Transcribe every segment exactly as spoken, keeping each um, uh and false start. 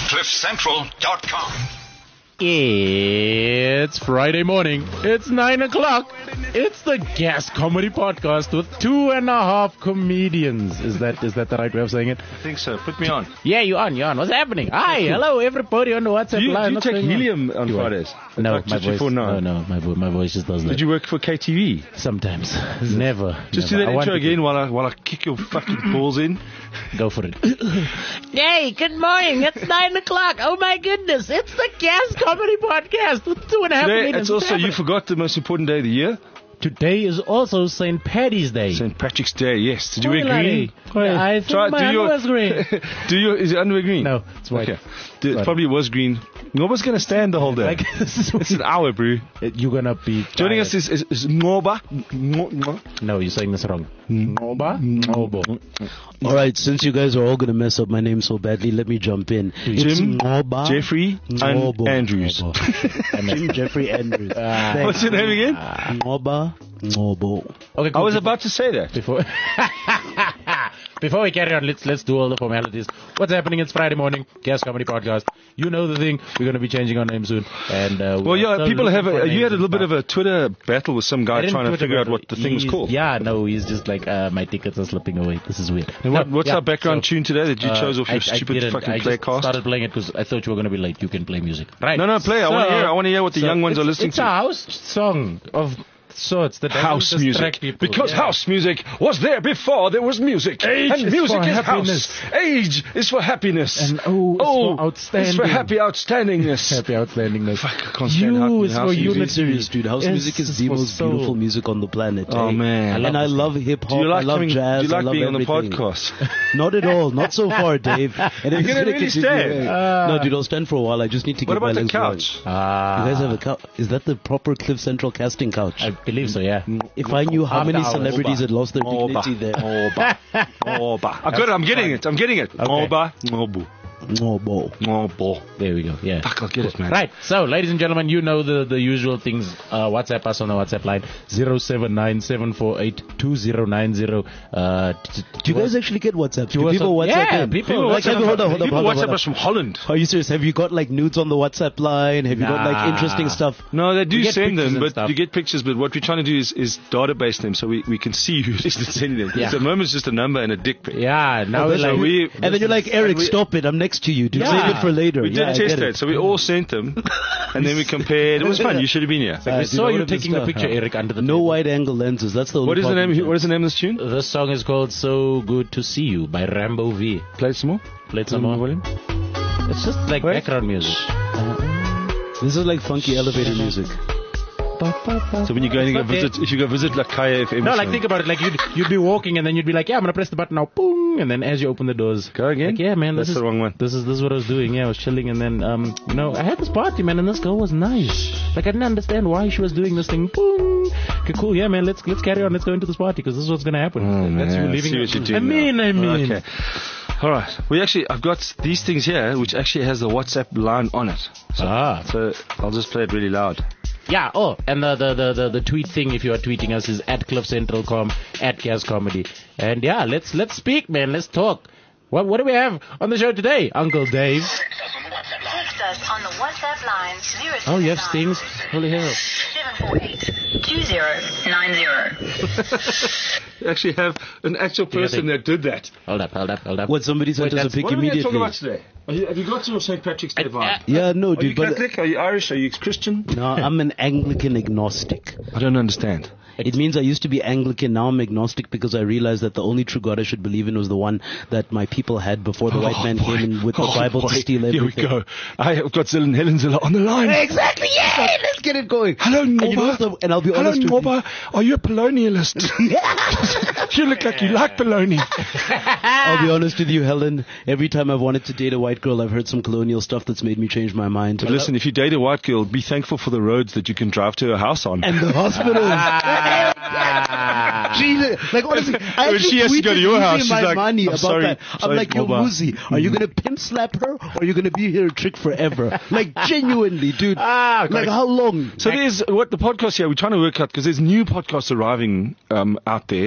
cliff central dot com. It's Friday morning. It's nine o'clock. It's the Gas Comedy Podcast with two and a half comedians. Is that is that the right way of saying it? I think so. Put me on. Yeah, you on, you on. What's happening? Hi, hello everybody on the WhatsApp Do you, line. do you What's take going on? helium on Do I? Fridays? No, Like my just voice. before nine? No, no, my vo- my voice just does that. Did you work for K T V? Sometimes, never. Just never. do that I want intro to again while I while I kick your fucking balls in. Go for it. Hey, good morning. It's nine o'clock. Oh my goodness. It's the Gas Comedy Podcast with two and a half Today, comedians. it's also, you forgot the most important day of the year. Today is also Saint Paddy's Day. Saint Patrick's Day, yes. Did you Oi, wear green? laddie. I think Try- my do your- underwear's green. do you, is it underwear green? No, it's white. Okay. Do, Right. probably was green. Nobody's going to stand the whole day. Like, this is It's an hour, bro. You're gonna be Joining tired. us is, is, is Ngoba. Ngo- Ngo- No, you're saying this wrong. Ngoba? Ngobo. All right, since you guys are all going to mess up my name so badly, let me jump in. It's Jim, Ngoba Jeffrey, and Ngobo. Andrews. Ngobo. Jim Jeffrey Andrews. Thanks. What's your name again? Ngoba Ngobo. Okay, I cool. was about to say that. Before, before we carry on, let's let's do all the formalities. What's happening? It's Friday morning, Gas Comedy Podcast. You know the thing. We're going to be changing our name soon. And uh, Well, yeah, people have. A, you had a little bit of a a Twitter battle with some guy trying to figure out what the thing was called. Yeah, no, he's just like, uh, my tickets are slipping away. This is weird. And what, No, what's yeah, our background so, tune today that you uh, chose off your I, stupid I didn't. fucking I play just cast? started playing it because I thought you were going to be late. You can play music, right? No, no, play. I want to hear. I want to hear what the so young ones are it's- listening it's to. a house song of sorts that House doesn't distract music. people. Because Yeah. house music was there before there was music. Age and is music for is happiness. house. Age is for happiness. And O is O for outstanding. is for happy outstandingness. Happy outstandingness. Fuck, I can't stand U house- is for house music. unity. Being serious, dude. House S music is is the for most soul. beautiful music on the planet. Oh, eh? man. I love And I this love hip Do hop. you like I love coming, jazz. do you like I love being on the everything. podcast? Not at all. Not so far, Dave. And You're if it's gonna gonna really continue- stand? no, dude, I'll stand for a while. I just need to What get my about the legs couch? Ah, Going. You guys have a couch? Is that the proper Cliff Central casting couch? I believe so, yeah. If I knew how many Oba. celebrities had lost their Oba. dignity there. Oba. Oba. I got it. I'm getting it. I'm getting it. Oba. Obu. Ngobo. Obo. There we go, yeah. Fuck, I'll get it, man. Right, so ladies and gentlemen, you know the, the usual things. Uh, WhatsApp us on the WhatsApp line zero seven nine seven four eight two zero nine zero. Uh, t- t- Do you guys actually get WhatsApp? Do us people on- WhatsApp yeah, in? people like, WhatsApp have you- hold on, hold on, People hold on, WhatsApp hold on. us from Holland. Are you serious? Have you got like nudes on the WhatsApp line? Have you got like Nah. interesting stuff? No, they do We get send pictures them, and but stuff. you get pictures. But what we're trying to do is, is database them so we, we can see who it is that's sending them. Yeah. At the moment, it's just a number and a dick pic. yeah, now Oh, we're that's like, So we, And then you're like, Eric, we- stop it. I'm next to you. Do Yeah. save it for later. we did yeah, I test get that, it. so we all sent them, and then we compared. It was fun. You should have been here. like we Uh, saw dude, you what if taking it's the the- picture, Eric, under the No table. wide angle lenses. That's the only What is the problem. name? What is the name of this tune? This song is called So Good to See You by Rambo V. Play it some more. Play it some Turn the more. volume. It's just like Wait. background music. This is like funky elevator music. So when you go and go It's okay. visit, if you go visit like Kaya F M, No, like think about it. Like you'd you'd be walking and then you'd be like, yeah, I'm gonna press the button now, boom, and then as you open the doors, Go again? Like, yeah, man, this That's is the wrong one. This is this is what I was doing. Yeah, I was chilling, and then um, you know, I had this party, man, and this girl was nice. Like I didn't understand why she was doing this thing. Boom. Okay, cool. Yeah, man, let's let's carry on. Let's go into this party because this is what's gonna happen. Oh, That's you man, I leaving. see what you're doing I mean, now. I mean. Okay. All right. We actually, I've got these things here, which actually has the WhatsApp line on it. So, Ah. so I'll just play it really loud. Yeah, oh, and the, the, the, the, the tweet thing, if you are tweeting us, is at cliff central dot com, at Gas Comedy. And yeah, let's let's speak, man. Let's talk. What what do we have on the show today, Uncle Dave? Text us on the WhatsApp line zero Oh, you have stings? Holy hell. seven four eight two zero nine zero. You actually have an actual person that did that. Hold up, hold up, hold up. What, somebody sent Wait, us a that's- pic What are we going to talk immediately? about today? Are you, have you got your Saint Patrick's Day vibe? Yeah, no, Are you dude. But Catholic? Are you Irish? Are you Christian? no, I'm an Anglican agnostic. I don't understand. It means I used to be Anglican, now I'm agnostic because I realized that the only true God I should believe in was the one that my people had before the white man boy. came in with the Oh, Bible boy. to steal everything. Here we go. I have got Zil and Helen Zilla on the line. Exactly, yeah, let's get it going. Hello, And, you know Norba. what's the- and I'll be Hello, honest with you. Norba. Are you a polonialist? You look like you like bologna. I'll be honest with you, Helen. Every time I've wanted to date a white girl, I've heard some colonial stuff that's made me change my mind. But listen, if you date a white girl, be thankful for the roads that you can drive to her house on. And the hospitals. Jesus, like honestly, I When actually she has to go to tweeted your Muzi house, and she's my like, money "I'm about sorry, that. I'm sorry, like, yo, Moba." Muzi, are you gonna pimp slap her, or are you gonna be here a trick forever? Like genuinely, dude. Ah, like how long? So there's what the podcast here, we're trying to work out, because there's new podcasts arriving um, out there.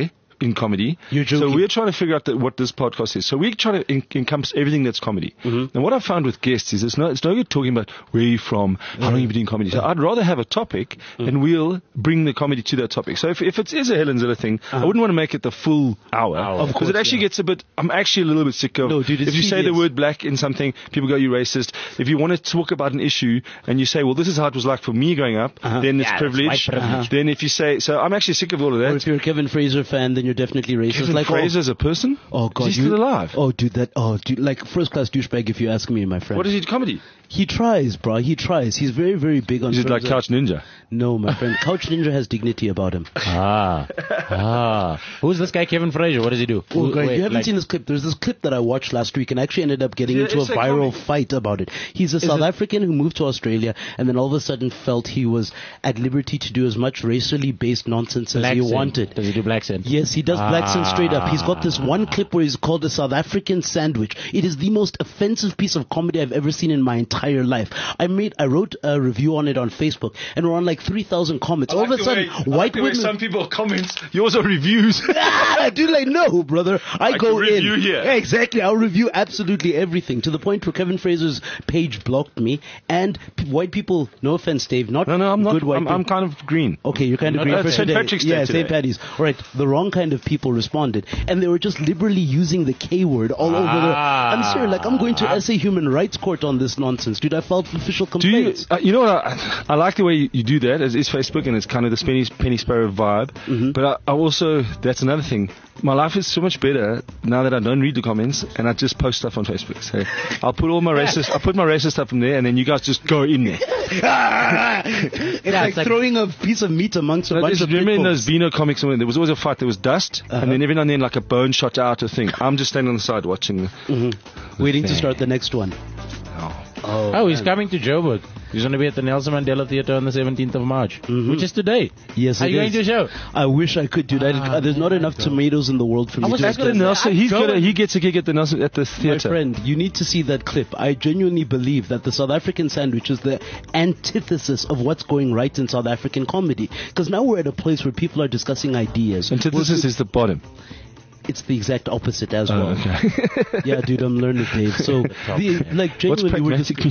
in comedy. You're joking. So we're trying to figure out the, what this podcast is. So we're trying to en- encompass everything that's comedy. Mm-hmm. And what I've found with guests is it's no, it's no good talking about where you're from, how long you've been doing comedy. So I'd rather have a topic Mm. and we'll bring the comedy to that topic. So if, if it is a Helen Ziller thing, I wouldn't want to make it the full hour. Of Because course, it actually yeah. gets a bit, I'm actually a little bit sick of, No, dude, it's if you say the tedious. word black in something, people go, you racist. If you want to talk about an issue and you say, well, this is how it was like for me growing up, Uh-huh. then it's Yeah, that's privilege. white privilege. Then if you say, so I'm actually sick of all of Or that. if you're a Kevin Fraser fan, then you're definitely racist. Kevin like, Fraser oh, as a person? oh God, Is he still you- alive? Oh, dude, that. Oh, dude, like first class douchebag. If you ask me, my friend. What is he, comedy? He tries, bro. He tries. He's very, very big on. Is it terms like of- Couch Ninja? No, my friend. Couch Ninja has dignity about him. Ah, ah. Who's this guy, Kevin Fraser? What does he do? Oh, Who- great. wait, You haven't like- seen this clip. There's this clip that I watched last week and actually ended up getting Yeah, into a it's a viral comedy. fight about it. He's a South it- African who moved to Australia and then all of a sudden felt he was at liberty to do as much racially based nonsense as Black he Sin. wanted. Does he do black sin? Yes, he does black sin straight up. He's got this Ah. one clip where he's called a South African sandwich. It is the most offensive piece of comedy I've ever seen in my entire life. I made, I wrote a review on it on Facebook and we're on like three thousand comments. All of a sudden, white women. Some people comment, yours are reviews. Dude, like, no, brother. I Like go a review in. here. Yeah, exactly. I'll review absolutely everything to the point where Kevin Fraser's page blocked me and p- white people, no offense, Dave, not No, no, I'm not. good white I'm, I'm people. kind of green. Okay, you're kind of No, green no, for Saint today. Patrick's Day Yeah, today. Saint Patty's. All right, the wrong kind of people responded, and they were just liberally using the K word all over the. I'm serious. Like, I'm going to S A Human Rights Court on this nonsense, dude. I filed official Do you, complaints. uh, you know what? I, I like the way you, you do that. It's, it's Facebook and it's kind of this penny, penny sparrow vibe. Mm-hmm. But I, I also, that's another thing. My life is so much better now that I don't read the comments and I just post stuff on Facebook. So I'll put all my racist, I'll put my racist stuff in there and then you guys just go in there. it's Yeah, like it's like- throwing a piece of meat amongst a I bunch just of remember in pitbulls. those Beano comics when there was always a fight, there was dust Uh-huh. and then every now and then like a bone shot out a thing. I'm just standing on the side watching. Waiting to start the next one. Oh, he's coming to Joburg. He's going to be at the Nelson Mandela Theatre on the seventeenth of March, which is today. Yes, Are it you is. going to a show? I wish I could, dude. I, Ah, there's not man, enough I tomatoes in the world for me was to just At the gonna say, Nelson, I'm he's got a, going. he gets a gig at the Nelson at the My theatre. friend, you need to see that clip. I genuinely believe that the South African sandwich is the antithesis of what's going right in South African comedy. Because now we're at a place where people are discussing ideas. Antithesis is the bottom. It's the exact opposite as Oh, well. okay. Yeah, dude, I'm learning, Dave. So, the, like, What's genuinely, we're just.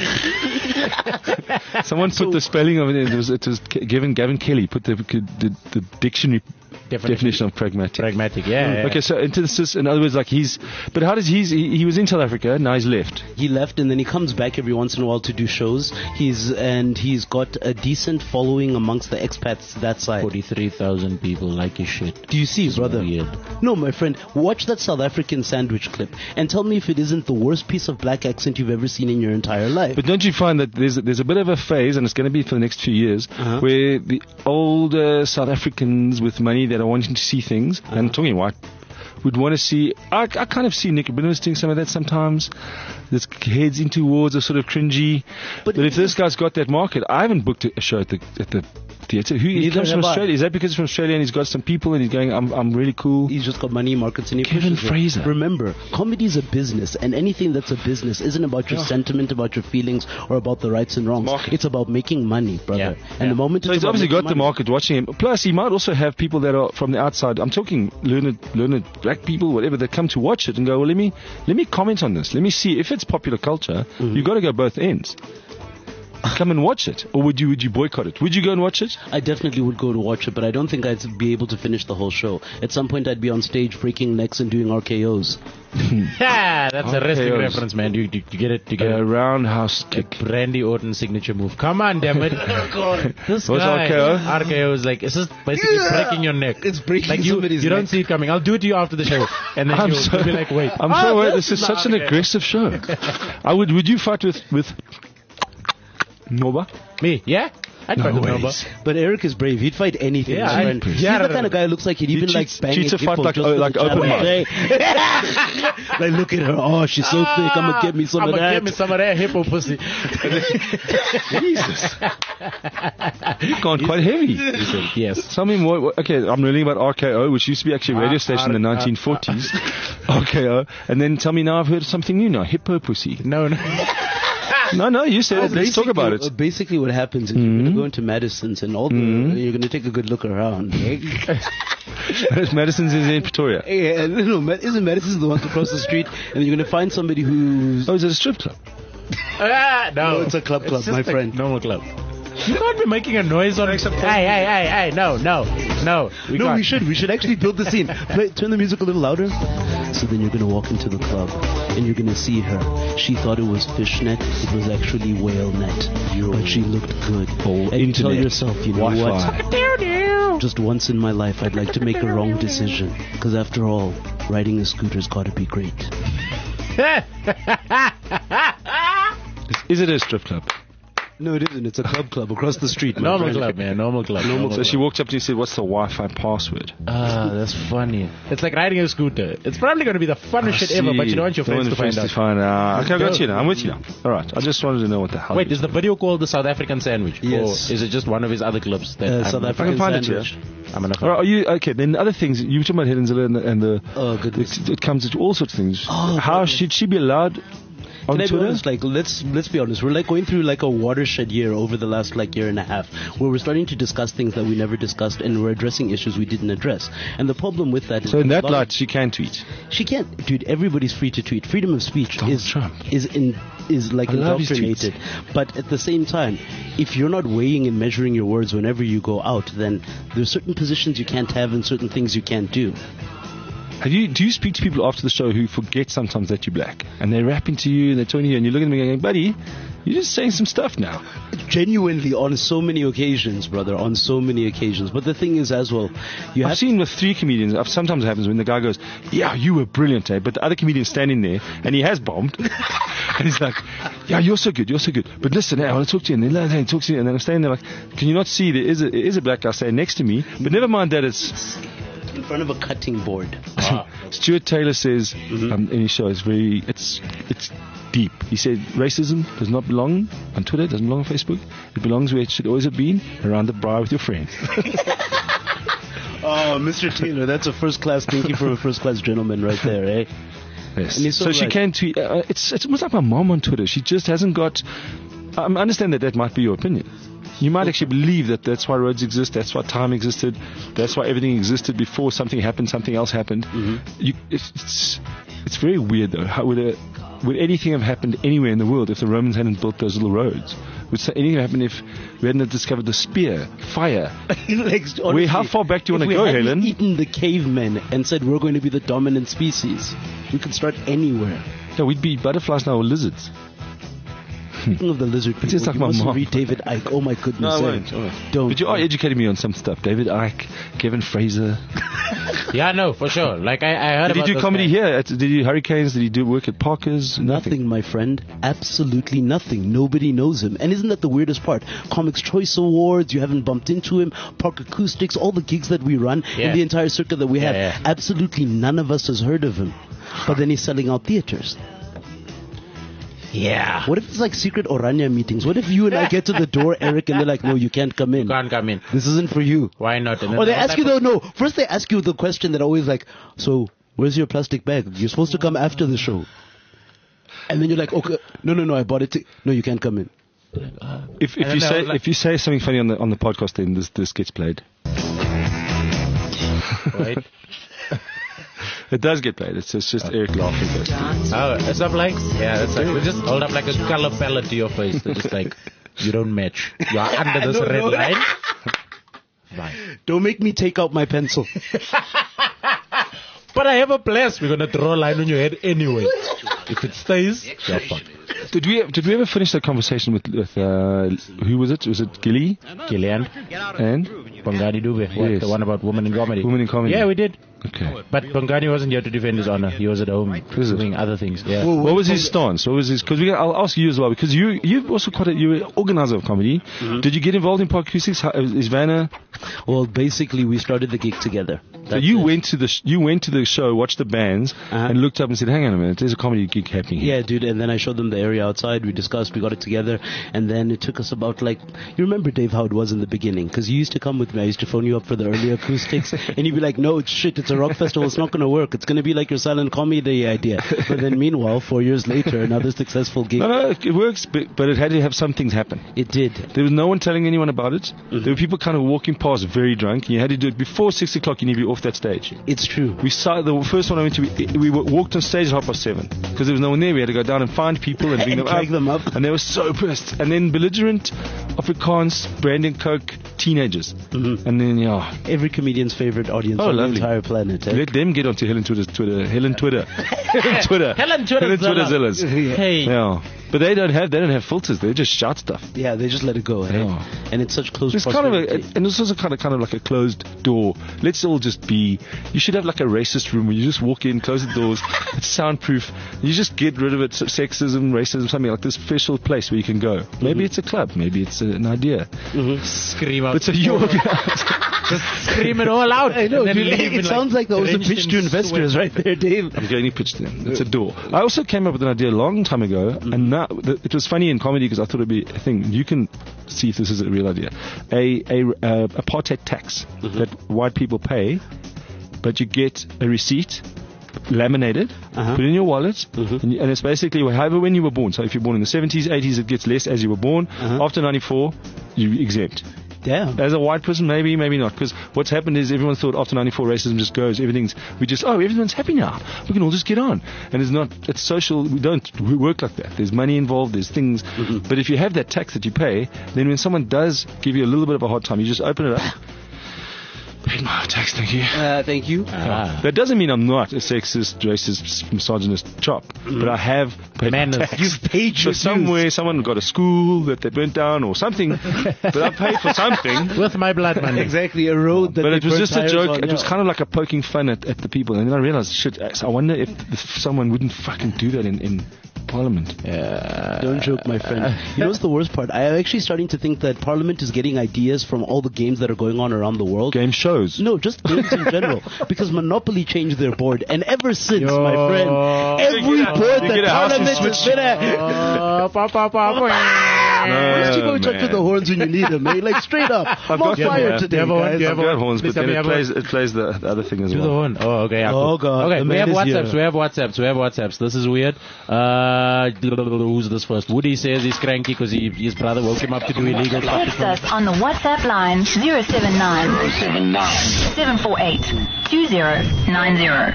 pragmatic? Someone put the spelling of it. It was it was Gavin Gavin Kelly put the the, the dictionary Definition. definition of pragmatic. Pragmatic, yeah. yeah. Okay, so antithesis, in other words, like he's, but how does he's he, he was in South Africa, now he's left. He left and then he comes back every once in a while to do shows. He's and he's got a decent following amongst the expats that side. forty-three thousand people like his shit. Do you see, brother? Weird. No, my friend, watch that South African sandwich clip and tell me if it isn't the worst piece of black accent you've ever seen in your entire life. But don't you find that there's a, there's a bit of a phase, and it's going to be for the next few years, Uh-huh. where the older South Africans with money that are wanting to see things, and I'm talking white, would want to see. I, I kind of see Nick Abinowitz doing some of that sometimes. This heads in towards a sort of cringy. But, But if this guy's got that market, I haven't booked a show at the at the theatre. Who he Neither comes from have I. Australia? Is that because he's from Australia and he's got some people and he's going, I'm I'm really cool. He's just got money, markets, and he Kevin pushes it. Fraser. Remember, comedy is a business, and anything that's a business isn't about your sentiment, about your feelings, or about the rights and wrongs. Market. It's about making money, brother. Yeah. And Yeah. the moment So it's he's about obviously making got the money- market watching him. Plus, he might also have people that are from the outside. I'm talking learned, learned black people, whatever, that come to watch it and go, well, let me let me comment on this. Let me see if it's popular culture. Mm-hmm. You've got to go both ends. Come and watch it, or would you would you boycott it? Would you go and watch it? I definitely would go to watch it, but I don't think I'd be able to finish the whole show. At some point, I'd be on stage breaking necks and doing R K Os. Yeah, that's a Okay, wrestling yes. reference, man. You, you, you get it? You get A it? roundhouse kick. Randy Orton signature move. Come on, damn it. This What's guy, R K O? R K O is like, it's just basically Yeah. breaking your neck. It's breaking like you, somebody's you don't neck. see it coming. I'll do it to you after the show. And then I'm you'll, so- you'll be like, wait. I'm Ah, so worried. this This is not such an R K O. aggressive show. I would. Would you fight with with Noba? Me, yeah? I'd No fight with ways. Noba. But Eric is brave. He'd fight anything. Yeah, my I- friend. yeah, He's I the don't kind of know. guy who looks like he'd He even like cheats- bang cheats a a fight hippo like- just oh, for like the open challenge. Like, look at her. Oh, she's so thick. I'm gonna get me some I'm of gonna that. get me some of that hippo pussy. Jesus, you've gone quite heavy. Yes. Tell me more. what- Okay, I'm learning about R K O, which used to be actually a radio R- station in the R- nineteen forties. R K O, and then tell me now I've heard of something new now. Hippo pussy. No, no. No, no, you said it. Let's talk about Basically- it. uh, Basically, what happens is you're going to go into Madison's and all the, you're going to take a good look around. Right? Madison's is in Pretoria. Yeah, no, no, Ma- isn't Madison the one across the street? And you're going to find somebody who's... Oh, is it a strip club? Ah, no. No, it's a club club, just my a friend. normal club. You can't be making a noise on... Hey, hey, hey, hey, no, no, no. We no, can't. we should. We should actually build the scene. Play, turn the music a little louder. So then you're going to walk into the club and you're going to see her. She thought it was fishnet. It was actually whale net. But she looked good. Oh, and you tell internet. yourself, you know Wi-Fi. what? Just once in my life, I'd like to make a wrong decision. Because after all, riding a scooter's got to be great. Is it a strip club? No, it isn't. It's a club club across the street. my Normal friend. club, man. Normal club. Normal So she walked up to you and said, what's the Wi-Fi password? Ah, that's funny. It's like riding a scooter. It's probably going to be the funnest shit ever, but you don't want your Don't friends to want find out. to find out. Okay, I got No. you now. I'm with you now. All right. I just wanted to know what the hell. Wait, it is the video called the South African Sandwich? Yes. Or is it just one of his other clubs? That Uh, I'm South gonna African find it, sandwich. I'm gonna All right, are you okay? Then other things you were talking about Helen Zille and the, and the Oh, goodness. it, it comes to all sorts of things. Oh, How goodness. should she be allowed on Can I be Twitter? honest? Like, let's let's be honest. We're like going through like a watershed year over the last like year and a half, where we're starting to discuss things that we never discussed, and we're addressing issues we didn't address. And the problem with that is So in a that lot of- light, she can tweet. she can't, dude. Everybody's free to tweet. Freedom of speech Donald is Trump. is in is like I love his indoctrinated. But at the same time, if you're not weighing and measuring your words whenever you go out, then there's certain positions you can't have and certain things you can't do. Have you? Do you speak to people after the show who forget sometimes that you're black, and they're rapping to you and they're talking to you, and you look at them and going, "Buddy, you're just saying some stuff now." Genuinely, on so many occasions, brother, on so many occasions. But the thing is, as well, you I've have seen with three comedians. I've- Sometimes it happens when the guy goes, "Yeah, you were brilliant, eh?" But the other comedian's standing there and he has bombed, and he's like, "Yeah, you're so good, you're so good. But listen, eh, I want to talk to you." And then he talks to you, and then I'm standing there like, "Can you not see there is a, there is a black guy standing next to me?" But never mind that it's. in front of a cutting board. Stuart Taylor says um, in his show, it's very, it's it's deep. He said racism does not belong on Twitter, doesn't belong on Facebook. It belongs where it should always have been, around the bar with your friends. Oh, Mister Taylor, that's a first class thinking from a first class gentleman right there, eh? Yes. And he's so So she right. can tweet. Uh, it's it's almost like my mom on Twitter. She just hasn't got. I understand that that might be your opinion. You might actually believe that that's why roads exist, that's why time existed, that's why everything existed before something happened, something else happened. Mm-hmm. You, it's, it's it's very weird though. How would a, would anything have happened anywhere in the world if the Romans hadn't built those little roads? Would so- anything happen if we hadn't discovered the spear, fire? Like, honestly, Wait, how far back do you if wanna we go, hadn't Helen? eaten the cavemen and said we're going to be the dominant species, we could start anywhere. Yeah, we'd be butterflies now or lizards. Speaking of the lizard people, just like you my mustn't mom. read David Icke. Oh my goodness. No, I eh? won't. I won't. Don't. But you are educating me on some stuff. David Icke, Kevin Fraser. Yeah, no, for sure. Like I, I heard Did he about do those comedy guys. here? At, did he do Hurricanes? Did he do work at Parker's? Nothing, my friend. Absolutely nothing. Nobody knows him. And isn't that the weirdest part? Comics Choice Awards, you haven't bumped into him. Park Acoustics, all the gigs that we run Yeah. in the entire circuit that we Yeah, have. yeah. Absolutely none of us has heard of him. But then he's selling out theaters. Yeah. What if it's like secret Orania meetings? What if you and I get to the door, Eric, and they're like, no, you can't come in. Can't come in. This isn't for you. Why not? And then Or they all ask that you was- though, no. First they ask you the question that always like, so where's your plastic bag? You're supposed to come after the show. And then you're like, okay, no, no, no, I bought it. T- no, you can't come in. If, if And you then say they'll, like- if you say something funny on the on the podcast, then this this gets played. Right? It does get played. It's, it's just Eric laughing. First. Oh, it's up like, yeah, it's like, we just hold up like a color palette to your face. They're just like, you don't match. You are under this No, red no. line. Fine. Don't make me take out my pencil. But I have a place. We're going to draw a line on your head anyway. If it stays, you're fucked. Did we did we ever finish that conversation with with uh, who was it? Was it Gilly Gillian, and Bongani Dube, what, Yes. the one about women in comedy. Women in Comedy? Yeah, we did. okay? But Bongani wasn't here to defend his honor. He was at home Is it? doing other things. Yeah. What was his stance? What was his? Because I'll ask you as well. Because you you also quite a, you were an organizer of comedy. Mm-hmm. Did you get involved in Park Acoustics? How- Is Vanna? Well, basically, we started the gig together. So That's you it. went to the sh- you went to the show, watched the bands, Uh-huh. and looked up and said, "Hang on a minute, there's a comedy gig happening here. Yeah, dude, and then I showed them the area outside. We discussed, we got it together, and then it took us about like, you remember, Dave, how it was in the beginning? Because you used to come with me. I used to phone you up for the early acoustics, and you'd be like, no, it's shit, it's a rock festival, it's not going to work. It's going to be like your silent comedy idea. But then meanwhile, four years later, another successful gig. No, no, it works, but, but it had to have some things happen. It did. There was no one telling anyone about it. Mm-hmm. There were people kind of walking past very drunk, and you had to do it before six o'clock. You need to be off that stage. It's true. We saw the first one I went to. We, we walked on stage at half past seven because there was no one there. We had to go down and find people and bring and them, drag up. them up. And they were so pissed. And then belligerent Afrikaans, brand and coke teenagers. Mm-hmm. And then yeah, every comedian's favorite audience oh, on lovely. the entire planet. Eh? Let them get onto Helen Twitter's Twitter. Helen Twitter. Helen Twitter. Helen Twitter. Helen Twitter Zillas. Hey. Yeah. But they don't have they don't have filters. They just shout stuff. Yeah, they just let it go. Eh? Yeah. And it's such close. It's kind of a, and this is a kind of kind of like a closed door. Let's all just be. You should have like a racist room where you just walk in, close the doors. It's soundproof. You just get rid of it. Sexism, racism, something like this special place where you can go. Maybe mm-hmm. it's a club. Maybe it's a, an idea. Mm-hmm. Scream out. It's a yoga. Just scream it all out. I know. Dude, it sounds like, like that was a pitch to investors sweat. right there, Dave. I'm going to pitch to them. It's a door. I also came up with an idea a long time ago, mm-hmm. and now it was funny in comedy because I thought it'd be a thing. You can see if this is a real idea. A a uh, apartheid tax mm-hmm. that white people pay, but you get a receipt laminated, uh-huh. put it in your wallet, mm-hmm. and, you, and it's basically however when you were born. So if you're born in the seventies, eighties, it gets less as you were born. Uh-huh. After ninety-four, you exempt. Damn. As a white person, maybe, maybe not. Because what's happened is everyone thought after ninety-four racism just goes. Everything's, we just, oh, everyone's happy now. We can all just get on. And it's not, it's social. We don't we work like that. There's money involved. There's things. Mm-hmm. But if you have that tax that you pay, then when someone does give you a little bit of a hard time, you just open it up. Paid my tax, thank you. Uh, thank you. Ah. That doesn't mean I'm not a sexist, racist, misogynist chop, mm. but I have paid Manners. my tax. You've paid your so somewhere, someone got a school that they burnt down or something, but I paid for something. With my blood money. Exactly, a road that But they it was just a joke. On, it yeah. was kind of like a poking fun at, at the people. And then I realized, shit, I wonder if, if someone wouldn't fucking do that in, in Parliament. Yeah. Don't joke, my friend. You know what's the worst part? I'm actually starting to think that Parliament is getting ideas from all the games that are going on around the world. Game shows. No, just games in general. Because Monopoly changed their board. And ever since, Yo. my friend, every You get a- board you that get a house Parliament and has switch. been at. Oh, pa, pa, pa, pa. Where's Chico man. touch with the horns when you need them, mate? Like, straight up. I'm on got them, fire yeah. today, Do you have a one? guys. Do you have I've got one? horns, Please but tell then me it have plays, one. it plays the, the other thing as Do well. the one. Oh, okay. Yeah, Oh, cool. God. Okay, The we man have is WhatsApps. here. We have WhatsApps. We have WhatsApps. This is weird. Uh, who's this first? Woody says he's cranky because he, his brother woke him up to do illegal Text stuff. us on the WhatsApp line zero seven nine seven four eight two zero nine zero.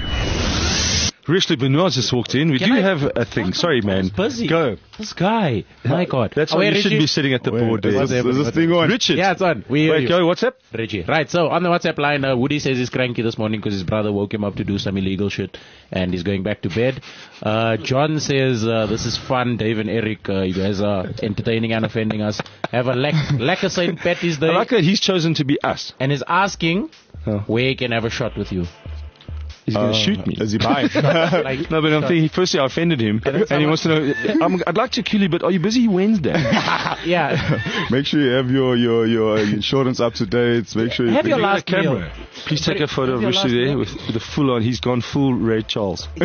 Richly Benoit just walked in. We Can do I- have a thing. Sorry, man. Busy. Go. This guy. My God. That's Oh, why wait, you shouldn't Richie? be sitting at the board. Wait, there. what's Is happening? this thing on? Richard. Yeah, it's on. We hear Wait, you. go. What's up? Reggie. Right, so on the WhatsApp line, uh, Woody says he's cranky this morning because his brother woke him up to do some illegal shit and he's going back to bed. Uh, John says, uh, this is fun. Dave and Eric, uh, you guys are entertaining and offending us. Have a lack, lack of Saint Patty's Day. I like that he's chosen to be us. And is asking Oh. where he can have a shot with you. He's going to shoot me. Is he buying? Like, No, but I'm thinking, firstly, I offended him, and he wants to know, I'm, I'd like to kill you, but are you busy Wednesday? yeah. Make sure you have your, your, your insurance up to date. Make sure you Have your Look at last the camera. meal. Please take a photo of Have your Rishi last there meal. with, with the full on. He's gone full Ray Charles. One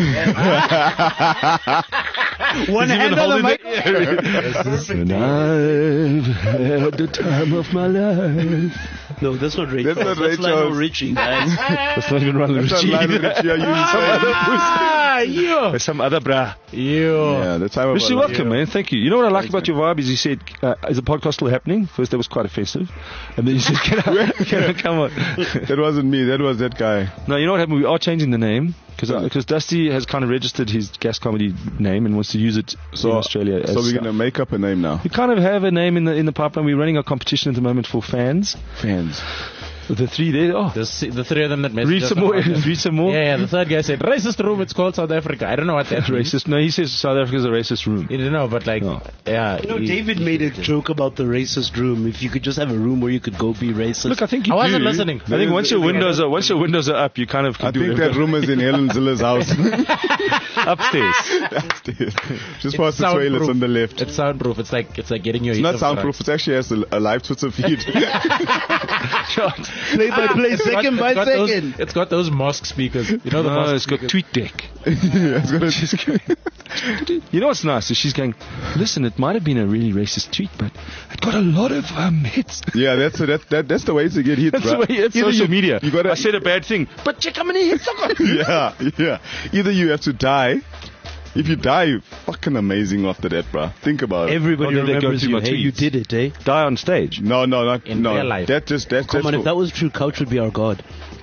hand on the mic. And I've had the time of my life. No, that's not Ray That's Charles. not Ray That's Lionel Charles. Richie, guys. That's not even Ronald That's not Richie. Lionel Richie, are you Ah, you. There's some other bra. You. Yeah, the time of Rishi, our life. welcome, man. Thank you. You know what I like about your vibe is you said, uh, is the podcast still happening? First, that was quite offensive. And then you said, can I, can I come on? That wasn't me. That was that guy. No, you know what happened? We are changing the name. Because Right. because Dusty has kind of registered his gas comedy name and wants to use it So, in Australia. so as we're gonna make up a name now. We kind of have a name in the in the pipeline. We're running a competition at the moment for fans. Fans. The three there. Oh, The, s- the three of them that messaged read us some on more. WhatsApp. Read some more. Yeah, yeah, the third guy said, racist room, it's called South Africa. I don't know what that means. Racist. No, he says South Africa is a racist room. You don't know, but like, No. yeah. You know, he- David made a joke about the racist room. If you could just have a room where you could go be racist. Look, I think you I wasn't do. listening. I think once your windows are once your windows are up, you kind of can I do think whatever. that room is in Helen Zilla's house. upstairs. Upstairs. Just It's past the toilets soundproof. on the left. It's soundproof. It's like, it's like getting your It's heat not of soundproof. drugs. It actually has a, a live Twitter feed. play by play, second by It's got those- second. It's got those mosque speakers. You know the No, mosque it's got speakers? tweet deck. Yeah, it's gonna- You know what's nice? Is she's going, listen, it might have been a really racist tweet, but it got a lot of um, hits. Yeah, that's that, that that's the way to get hit. That's bro. the way it's Either social you, media. You gotta, I said a bad thing, but check how many hits I got. yeah, yeah. Either you have to die. If you die, you're fucking amazing after that, bro. Think about it. Everybody Oh, then they go remembers through you. my Hey, you tweets. did it, eh? Die on stage. No, no, not In no. real life. That just that's Come just on, for- if that was true, Couch would be our god.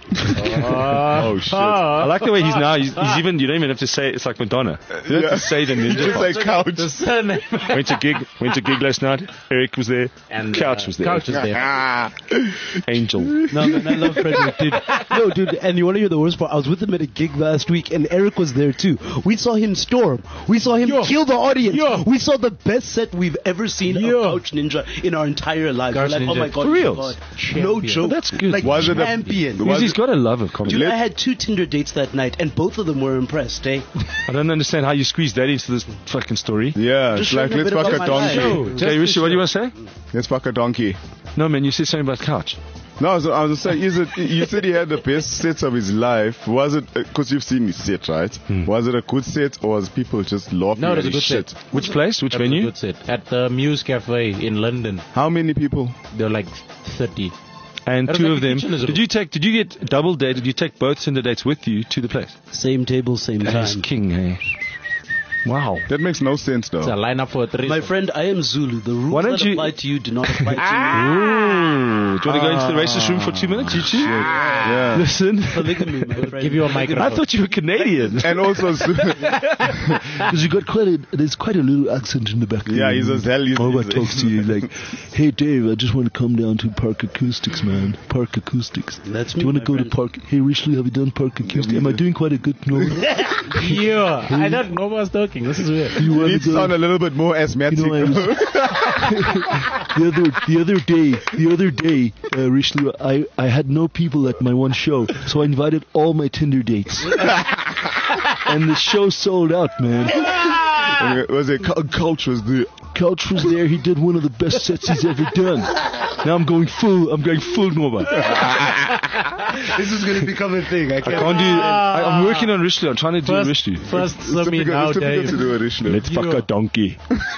oh shit. I like the way he's now. He's, he's even. You don't even have to say. It's like Madonna. You don't Yeah. have to say the ninja. Just part. like couch. The surname. Went to gig. Went to gig last night. Eric was there. And Couch uh, was there. Couch was there. Ah. Angel. No, man, I love Frederick, dude. No, dude, and you want to hear the worst part? I was with him at a gig last week, and Eric was there too. We saw him storm. We saw him Yo. kill the audience. Yo. We saw the best set we've ever seen Yo. of Couch Ninja in our entire lives. Couch We're like, oh Ninja. my god, For oh my reals? god. Champion. No joke. That's good. Like Was it a- champion. Was Because he's it- got a love of comedy. Dude, I had two Tinder dates that night, and both of them were impressed, eh? I don't understand how you squeeze that into this fucking story. Yeah, Just it's like showing a let's bit fuck a about my life. donkey. Yo, just Okay, to Rishi, what do you want to say? Let's fuck a donkey. No, man, you said something about Couch. No, I was, I was saying, is it? You said he had the best sets of his life. Was it? Because you've seen his set, right? Was it a good set, or was people just laughing No, it at was a his good shit? set. Which place? Which That was a venue? good set. At the Muse Cafe in London. How many people? There were like thirty. And That was two like of the them. kitchen is a- Did you take? Did you get double date? Did you take both Tinder dates with you to the place? Same table, same That's time. king, hey. Wow. That makes no sense, though. It's a lineup for three. My friend, I am Zulu. The rules Why don't that you- apply to you do not apply to me. Ooh. Do you want to go into the racist room for two minutes, you two? Yeah. Listen. Polygamy, my friend. Give you a microphone. I thought you were Canadian. And also, Because you got quite a, there's quite a little accent in the back. yeah, he's a Zell. He's, Oh, I he's, talk to you like, hey Dave, I just want to come down to Park Acoustics, man. Park Acoustics. That's Do me, you want my to go friend. to Park? Hey, Richley, have you done Park Acoustics? Am I doing quite a good no? Yeah, I don't know what's talking. This is weird. You want needs to to go? sound a little bit more asthmatic. You know, I was- the other the other day, the other day, uh, Richley, I I had no people at my one show, so I invited all my Tinder dates, and the show sold out, man. And was it Cou- Couch was the Couch was there. He did one of the best sets he's ever done. Now I'm going full. I'm going full Nova. This is going to become a thing. I I can't. can't do. I, I'm working on Rishley. I'm trying to do First, Rishley. first it's send me typical, now, it's typical Dave. to do originally. Let's fuck a donkey.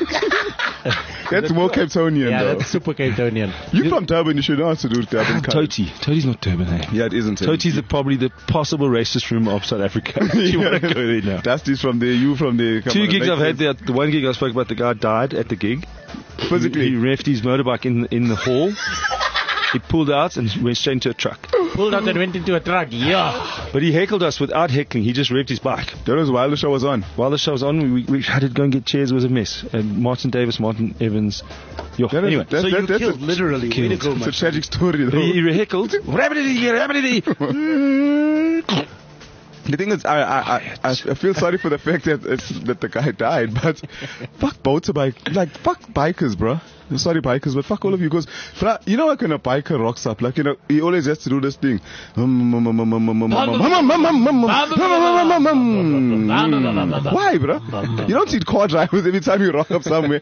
That's more Capetonian, Yeah, though. that's super Capetonian. You from Durban, you should know how to do Durban. Toti. Toti's not Durban, eh? Yeah, it isn't. Toti's the, probably the possible racist room of South Africa. You want to go there now? Dusty's from there, you from there. Come Two on, it gigs makes I've had sense. there. The one gig I spoke about, the guy died at the gig. Physically. He revved his motorbike in in the hall. He pulled out and went straight into a truck. Pulled out and went into a truck. Yeah. But he heckled us without heckling. He just revved his bike. That was while the show was on. While the show was on, we, we had to go and get chairs. It was a mess. And Martin Davis, Martin Evans. Yo, That is- anyway. that- So that- you that's killed, a, literally. Way to go, it's my a tragic story, though. He, he heckled. The thing is, I I, I I I feel sorry for the fact that it's, that the guy died, but fuck motorbike, like fuck bikers, bro. I'm sorry, bikers, but fuck all of you, because you know, like when a biker rocks up, like you know, he always has to do this thing. Why, bro? You don't see car drivers every time you rock up somewhere.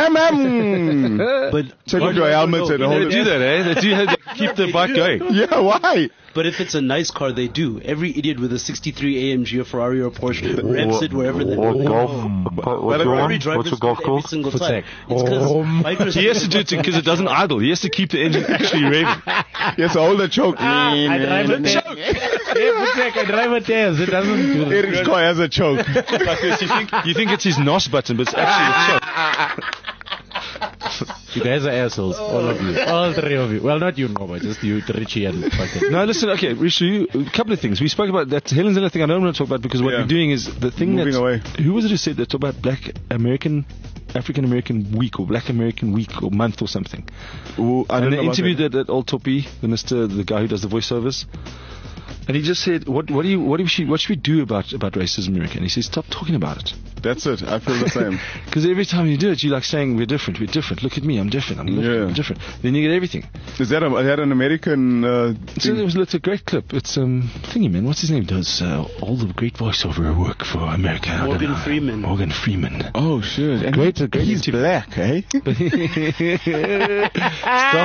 But Check out your helmet and They hold do it. that, eh? They do have to keep the bike going. Yeah, why? But if it's a nice car, they do. Every idiot with a sixty-three A M G, a Ferrari, or a Porsche revs it wherever they What go. golf? But What's your Ferrari one? drivers What's your do golf it every called? single Footsack. time. It's because bikers. He has to do it because it doesn't idle. He has to keep the engine actually revving. Yes, hold the choke. I drive a test. Yeah, Footsack, I drive a test. It doesn't do that. Eric's car has a choke. Like this, you think you think it's his N O S button, but it's actually a choke. You guys are assholes, all of you, all three of you. Well, not you, Nova, just you, Richie, and fucking. No, listen, okay, Rishi, a couple of things. We spoke about that Helen's Zilla thing. I don't want to talk about because what Yeah. we're doing is the thing Moving that's, away. Who was it who said that talk about Black American, African American Week or Black American Week or month or something? Ooh, I And don't they know about interviewed that. that at Old Toppy, the Mister, the guy who does the voiceovers. And he just said, "What, what do you, what do we, what should we do about about racism, in America?" And he says, "Stop talking about it." That's it. I feel the same. Because every time you do it, you're like saying, "We're different, we're different. Look at me, I'm different, I'm different, Yeah. I'm different." Then you get everything. Is that, a, is that an American uh, So thing? it was it's a great clip. It's um thingy man. What's his name? Does uh, all the great voiceover work for America? I don't Morgan know. Freeman. Morgan Freeman. Oh, shit. And Great, great he's interview. black, eh? Stop.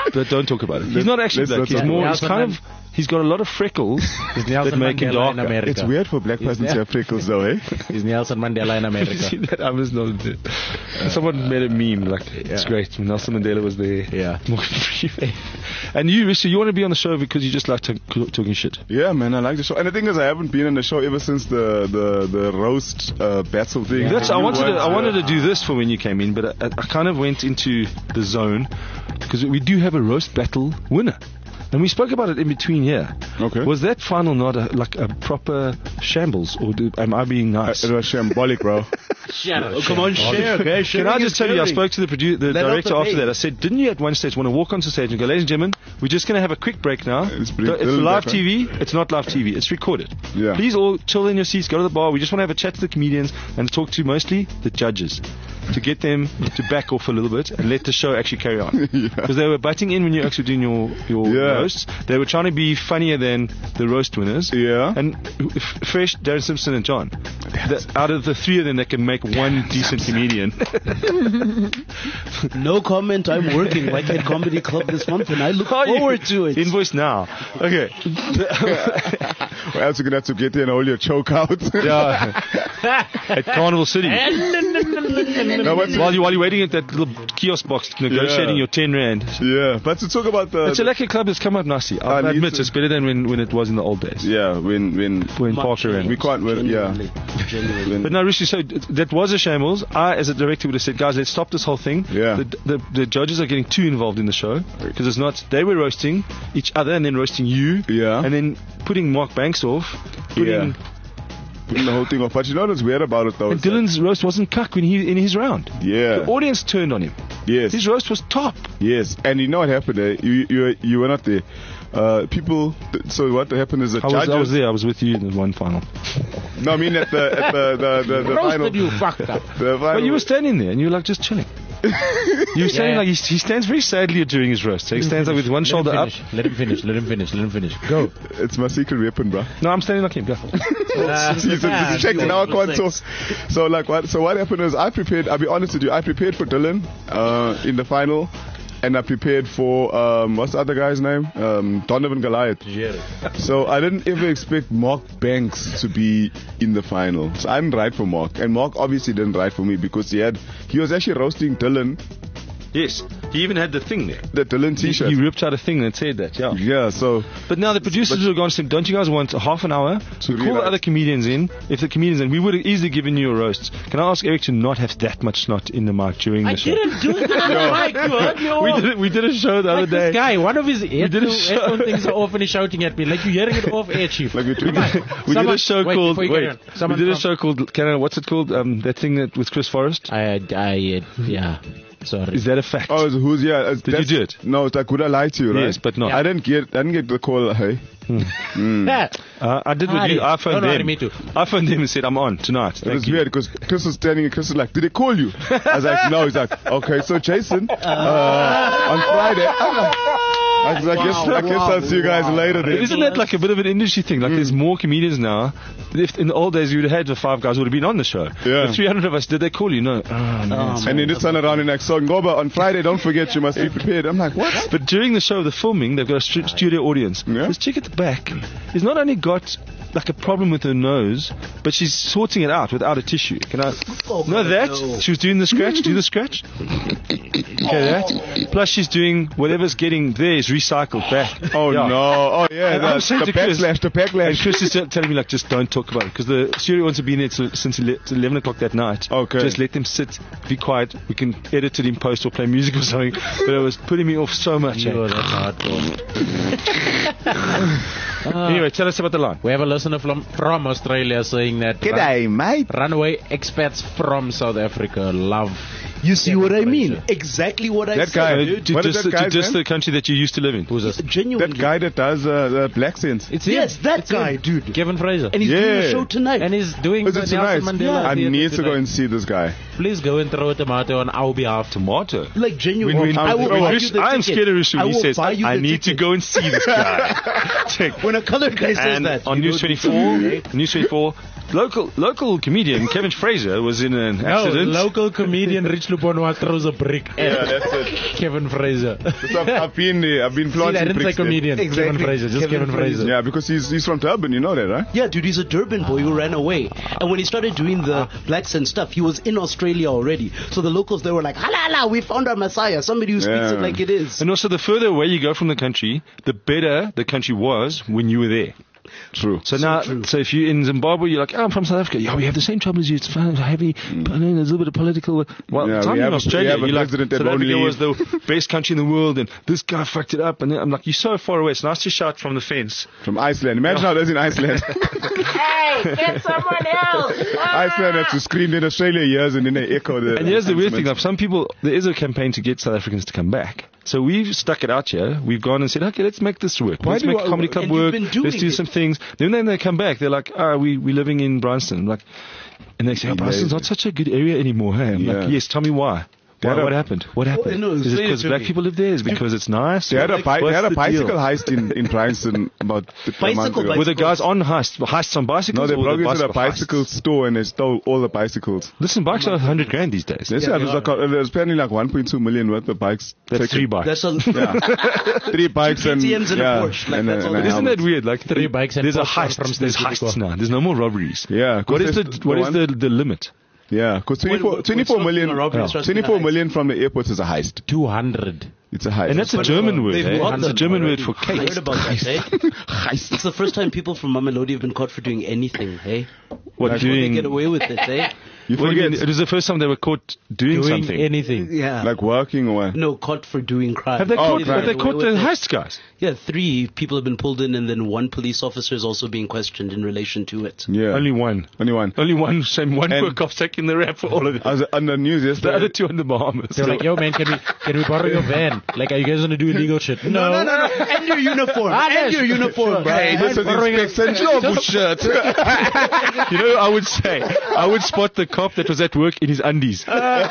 but don't talk about it. He's not actually let's black. not He's talk more. about He's it. kind of. He's got a lot of freckles that Nelson make him Mandela in darker. America. It's weird for black person to have freckles, though, eh? He's Nelson Mandela in You America. see that? I was not. Someone made a meme like it's yeah. great. Nelson Mandela was there. Yeah. Morgan Freeman. And you, Rishi, you want to be on the show because you just like to, talking shit. Yeah, man, I like the show. And the thing is, I haven't been on the show ever since the the the roast uh, battle thing. That's, I You wanted to, weren't, I wanted uh, to do this for when you came in, but I, I kind of went into the zone because we do have a roast battle winner. And we spoke about it in between here. Okay. Was that final not a, like a proper shambles, or do, am I being nice? It was shambolic, bro. Shut up. Oh, come on, share, okay? Can I just tell you, I spoke to the produ- the Let off director the after pain. that. I said, didn't you at one stage want to walk onto stage and go, ladies and gentlemen, we're just going to have a quick break now. It's It's, pretty- it's little live background. T V. It's not live T V. It's recorded. Yeah. Please all chill in your seats, go to the bar. We just want to have a chat to the comedians and talk to mostly the judges to get them to back off a little bit and let the show actually carry on. Because they were butting in when you were actually doing your, your Yeah. roasts. They were trying to be funnier than the roast winners. Yeah. And f- Fresh, Darren Simpson and John. The, out of the three of them, they can make one decent comedian. No comment. I'm working Whitehead Comedy Club this month, and I look Are you- forward to it. Invoice now. Okay. Or else you're gonna have to get there and hold your choke out. Yeah. At Carnival City. No, but to- While, you, while you're waiting at that little kiosk box negotiating Yeah. your ten rand. yeah, but to talk about the. It's a lekker club that's come up nicely. I I need admit to- it's better than when, when it was in the old days. yeah, when when When Much Parker ran. we can't. When, yeah. Genuinely. Genuinely. When, But no, Rishi, so d- that was a shambles. I, as a director, would have said, guys, let's stop this whole thing. Yeah. The, the, the judges are getting too involved in the show because it's not. They were roasting each other and then roasting you. Yeah. And then putting Mark Banks off. Putting, Yeah. putting the whole thing off. But you know what's weird about it though? And is that- Dylan's roast wasn't cuck when he in his round. Yeah. The audience turned on him. Yes. His roast was top. Yes, and you know what happened? Eh? You you you were not there. Uh, people. Th- so what happened is the I was, judges. I was there. I was with you in the one final. No, I mean at the at the the the, the final. Roasted you, fucked up. The final. But you were standing there and you were like just chilling. You were standing Yeah. like he, he stands very sadly during his roast. So he stands like with one Let shoulder him up. finish. Let him finish. Let him finish. Let him finish. Go. It's my secret weapon, bro. No, I'm standing like him. Go. Uh, He's yeah, checked you now. I want can't to talk. So like what? So what happened is I prepared. I'll be honest with you. I prepared for Dylan uh, in the final, and I prepared for um, what's the other guy's name? Um, Donovan Goliath. So I didn't ever expect Mark Banks to be in the final. So I didn't write for Mark, and Mark obviously didn't write for me because he had he was actually roasting Dylan, Yes. He even had the thing there. the Dylan He, T-shirt. he ripped out a thing that said that. Yeah. Yeah. So But now the producers would have gone to him, don't you guys want a half an hour to call the rewrite. other comedians in? If the comedians in, we would have easily given you a roast. Can I ask Eric to not have that much snot in the mic during the I show? didn't do it on the mic. You heard me we off. did it, we did a show the Like other day. this guy, one of his head, did a two- show. headphone things are off and he's shouting at me. Like you're hearing it off air, chief. like we took we did Someone- a show wait, called before you wait. carry on. We Someone did a from- show called can I, what's it called? Um, that thing that with Chris Forrest. I, I, uh, yeah. Sorry. Is that a fact? Oh, so who's yeah? Did you do it? No, it's like would I lie to you, right? Yes, but not. I didn't get. I didn't get the call. Hey, Yeah. Uh, I did with Hardy. you. I phoned No, no, them. me too. I phoned them and said I'm on tonight. it Thank was you. weird because Chris was standing and Chris was like, "Did they call you?" I was like, "No." He's like, "Okay, so Jason, uh, on Friday." I'm like, I was like, I guess, I guess I'll see you guys later then. Isn't that like a bit of an industry thing? Like, there's more comedians now. If in the old days you would have had the five guys who would have been on the show. Yeah. The three hundred of us, did they call you? No. Oh, man. And then just turn around and like, so Ngoba, on Friday, don't forget you must be prepared. I'm like, what? But during the show, the filming, they've got a stu- studio audience. Yeah. This chick at the back has not only got like a problem with her nose, but she's sorting it out without a tissue. Can I? Oh, no, God, that no. she was doing the scratch. Do the scratch. Okay, that. Plus, she's doing whatever's getting there is recycled back. Oh Yeah. no! Oh yeah, And I'm the, saying the to Chris- backlash, the backlash. And Chris is t- telling me like, just don't talk about it because the studio ones have been there till, since ele- till eleven o'clock that night. Okay. Just let them sit, be quiet. We can edit it in post or play music or something. But it was putting me off so much. eh? Yo, that's hardcore. Anyway, tell us about the line. We have a listener from, from Australia saying that G'day, mate. run, runaway expats from South Africa love. You see what I mean? Temperature. Exactly what I That said. guy- Uh, dude. to What is just, that to guy's just name? the country that you used to live in. Who's this? Genuinely. That guy that does uh, the black sense. It's Yes, him. that It's him. guy, dude. Kevin Fraser. And he's doing Yeah. a show tonight. And he's doing Is the it Nelson tonight? Mandela. I Theatre need to go tonight. and see this guy. Please go and throw a tomato on our behalf. Tomato. like genuinely, When, when, I will when buy Rish- you the I'm ticket. scared of Rishu I when he will says, buy you I the need to ticket. go and see this guy. Check. When a colored guy says And that on you News know, twenty-four, News twenty-four, local local comedian Kevin Fraser was in an No, accident. local comedian Rich Bonwa throws a brick at Yeah, that's it. Kevin Fraser. So I've, I've been uh, I've been See, I planting didn't say bricks there. comedian. Exactly. Kevin Fraser. Just Kevin Kevin, Fraser. Fraser. Yeah, because he's he's from Durban, you know that, right? Yeah, dude, he's a Durban boy who ran away. And when he started doing the blacks and stuff, he was in Australia already. So the locals, they were like, hala, hala, we found our Messiah. Somebody who speaks Yeah. it like it is. And also, the further away you go from the country, the better the country was when you were there. True. So, now, so if you're in Zimbabwe, you're like, oh, I'm from South Africa. Yeah, we have the same trouble as you. It's fine, heavy, mm. there's a little bit of political. Well, Yeah, time we in have a- Australia, we have a you're like, president that South won't Africa leave. was the best country in the world, and this guy fucked it up. And then I'm like, you're so far away. It's nice to shout from the fence. From Iceland. Imagine how that's in Iceland. Hey, get someone else. Iceland had to scream in Australia years and then they echo the. And here's the weird thing: like some people, there is a campaign to get South Africans to come back. So we've stuck it out here. We've gone and said, okay, let's make this work. Why let's do make I- comedy club and you've work. been doing Let's do it. some things. Then when they come back, they're like, ah, we we living in Bryanston. I'm like, and they say, oh, Bryanston's not such a good area anymore. Hey, I'm Yeah. like, yes, tell me why. Why, had a- what happened? What happened? no, is it explain it because to black me. people live there? Is it because it's nice? They had a, bi- they What's had a the bicycle deal? heist in, in Bryanston about a month Bicycle, ago. Were the guys on heist, heists on bicycles? No, they or were broke the into the bicycle bicycle heists? store and they stole all the bicycles. Listen, bikes are one hundred grand these days. They said it was like a, there was apparently like one point two million worth of bikes. That's taken. three bikes. That's a, Yeah. Three bikes Two and, K T Ms and a yeah, Porsche. Like, and that's a, all and a they- Isn't helmet. that weird? Like Three bikes and there's a Porsche heist. from There's State heists Biko. now. There's no more robberies. Yeah. 'cause What is the there's what is one- the the limit? Yeah, because When- twenty-four, when twenty-four something million, a robbery yeah. starts being twenty-four a heist. million from the airport is a heist. Two hundred. It's a heist. And that's a German word. They've Eh? got It's a them German already. word for I cake. heard about that, eh? heist. It's the first time people from Mamelodi have been caught for doing anything, hey? What They doing? get away with it, eh? You What do you forget, mean? It was the first time they were caught doing, Doing something. anything. Yeah. like working or what? No, caught for doing crime. Have they Oh, caught? crime. Have they Get caught away the with it. heist guys? Yeah, three people have been pulled in, and then one police officer is also being questioned in relation to it. Yeah. Only one. Only one. Only one. Same one And- poor cop's taking the rap for all of it. I was on the news The yesterday. other two on the Bahamas. They're like, yo, man, can we can we borrow your van? Like, are you guys gonna do illegal shit? No, No, no, no. And your uniform. and your uniform, bro. Hey, this is Inspector Job shirt. You know, I would say, I would spot the cop that was at work in his undies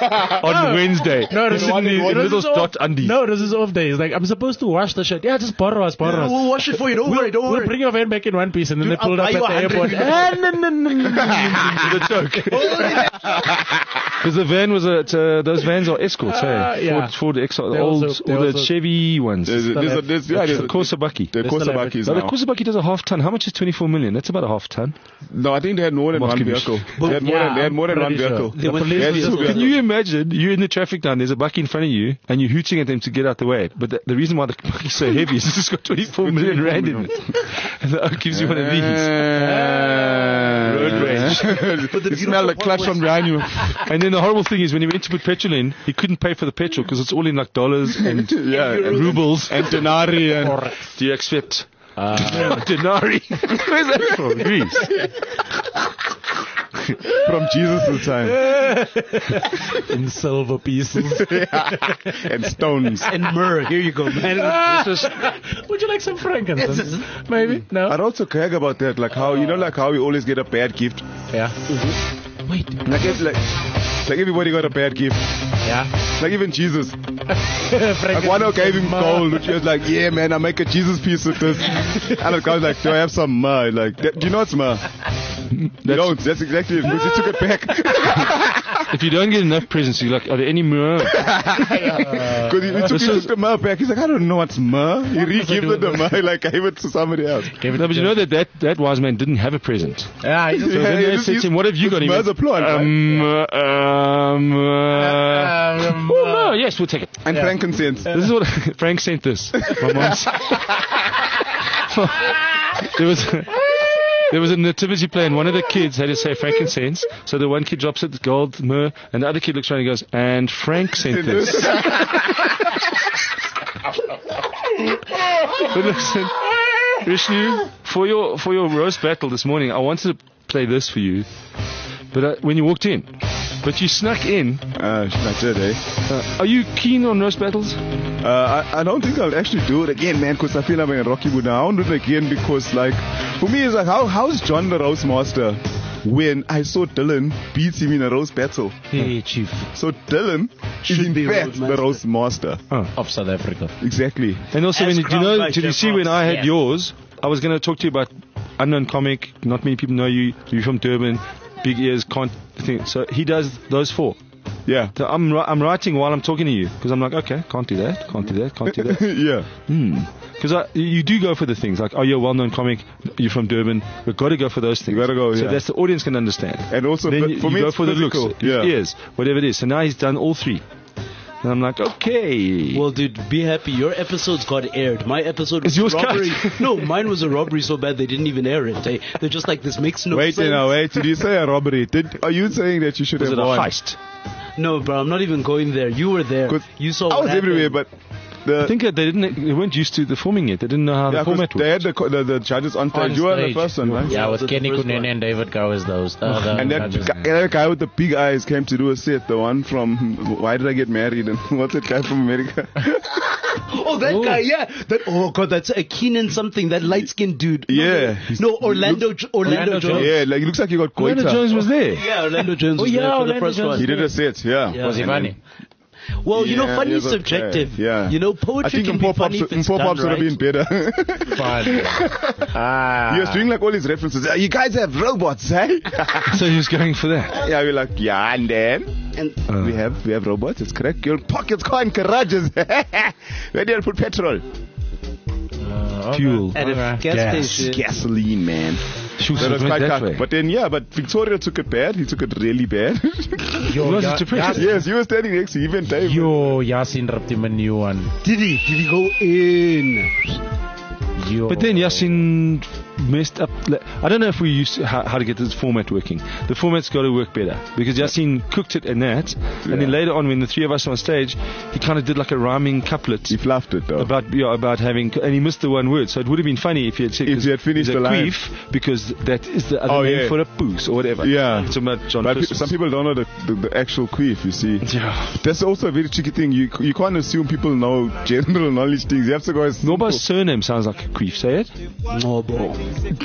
on Wednesday. No, this He's is in his you know, this little is off- dot undies. No, this is off days. Like, I'm supposed to wash the shirt. Yeah, just borrow us, borrow us. We'll wash it for you. Don't worry, don't We'll worry. bring your van back in one piece, and then Dude, they pull it I'll up buy at you the a airport. With a joke. Because the van was a, it's a, those vans are escorts, Uh, hey? yeah. Ford, Ford Exo, the They old, also- they or the also- Chevy ones. There's, a- there's, a- there's, yeah, there's the a- Corsa Bucky. The They Corsa still have Bucky is No, the now. Corsa Bucky does a half ton. How much is twenty-four million? That's about a half ton. No, I think they had more than one Moscow. vehicle. They had more Yeah, than, they had more than I'm one pretty sure. vehicle. The went- police They had was two just- vehicles. Can you imagine, you're in the traffic down, there's a bucky in front of you, and you're hooting at them to get out the way. But the, the reason why the bucky's so heavy is it's got twenty-four million rand in it. And the oak gives you one of these. Road rage. You smell the clutch from behind you. And then the horrible thing is when he went to put petrol in, he couldn't pay for the petrol because it's all in like dollars and, Yeah, and and- rubles. And denarii and Do you accept? Denari. Where's that from? Greece. from Jesus' time. in silver pieces. And stones. And myrrh. Here you go, man. This is, Would you like some frankincense? Maybe? No? I'd also brag about that, like how, you know, like how we always get a bad gift. Yeah. Wait. Like, if, like, like everybody got a bad gift. Yeah. Like even Jesus. Like one gave him gold, which was like, yeah, man, I make a Jesus piece with this. And the guy was like, do I have some myrrh? Like, that, do you know what's myrrh? You don't. That's exactly it. Because he took it back. if you don't get enough presents, you're like, are there any more? Because he, he, took, he took the myrrh back. He's like, I don't know what's myrrh. He re-gave it the myrrh, like gave it to somebody else. Gave it No, to but you know that, that that wise man didn't have a present. Yeah, he just So then Yeah, they this said is- to him, what have you got? this He went, myrrh's a plant, right? um, uh, um, uh, Um, oh, no, yes, we'll take it. And frankincense. This is what Frank sent this. My mom's. there was there was a nativity play, and one of the kids had to say frankincense. So the one kid drops it, gold, myrrh, and the other kid looks around and goes, and Frank sent this. But listen, Vishnu, for your for your roast battle this morning, I wanted to play this for you. But uh, when you walked in, but you snuck in. Uh, I did, eh? Uh, are you keen on roast battles? Uh, I, I don't think I'll actually do it again, man, because I feel I'm in Rocky Buddha. I won't do it again because, like, for me, it's like, how how's John the roast master when I saw Dylan beat him in a roast battle? Hey, chief So Dylan is Should in be fact roast the roast master. of South Africa. Exactly. And also, As when you, do you crowned know, by did you Chef see when Ross, I had yeah. yours? I was going to talk to you about unknown comic. Not many people know you. You're from Durban. Big ears, can't think. So he does those four. Yeah. So I'm ri- I'm writing while I'm talking to you because I'm like, okay, can't do that, can't do that, can't do that. yeah. Because you do go for the things like, oh, you're a well-known comic, you're from Durban, we've got to go for those things. You gotta go, so yeah. that's the audience can understand. And also, then but you, for you me, go it's for the looks, physical, his yeah. ears, whatever it is. So now he's done all three. And I'm like, okay. Well, dude, be happy. Your episodes got aired. My episode was Is yours robbery. cut? No, mine was a robbery so bad they didn't even air it. They, they're just like, this makes no Wait, sense. now, wait. Did you say a robbery? Did, are you saying that you should Was have it a won? heist? No, bro, I'm not even going there. You were there. 'Cause You saw I what was happened. everywhere, but the I think that they didn't. They weren't used to the filming yet. They didn't know how yeah, the 'cause format they had worked. the, co- the the judges on stage. On You were the stage. first one, right? Yeah, with the Kenny first Kunene one. and David Gowers, those. Uh, the And that judges. guy, that guy with the big eyes came to do a set. The one from Why Did I Get Married? And what's that guy from America? Oh, that guy, yeah. That, oh, God, that's a Keenan something, that light-skinned dude. No, Yeah. No, no, Orlando, J- Orlando, Orlando Jones. yeah, like he looks like he got Orlando goiter. Jones was there. Yeah, Orlando Jones Oh, was yeah, there for the Orlando first Jones. one. He did a set, yeah. Yeah. Was he And then- funny? Well, you know, Yeah, funny he is was okay. subjective. Yeah. You know, I poetry think can in be pop funny ups, if in it's pop done ups would have right. been better. Fun. ah. He was doing like all his references. "Yeah, you guys have robots, eh? So he was going for that. Yeah, we're like, yeah, and then And we have we have robots. It's correct. Your pockets go in garages. Where do you put petrol? Uh, Fuel. at a Okay. gas Gas. station. Gasoline, man. Shoot, That so was it went quite that cock. way. But then, yeah, but Victoria took it bad. He took it really bad. Yo, Was it Ya- depressed? Yas- yes, he was standing next to him and Dave. Yo, Yasin rapped him a new one. Did he? Did he go in? Yo. But then Yasin messed up. like, I don't know if we used to, how, how to get this format working. The format's got to work better because Yasin cooked it and that, and then later on when the three of us were on stage, he kind of did like a rhyming couplet He fluffed it though. about yeah, about having, and he missed the one word. So it would have been funny if he had said If he had finished he's a the line. queef, because that is the other Oh, name yeah. for a poos or whatever. Yeah. It's about John But pe- Christmas. some people don't know the, the, the actual queef, you see. Yeah. That's also a very tricky thing. You you can't assume people know general knowledge things. You have to go as simple. Noba's surname sounds like a queef. Say it. No, bro.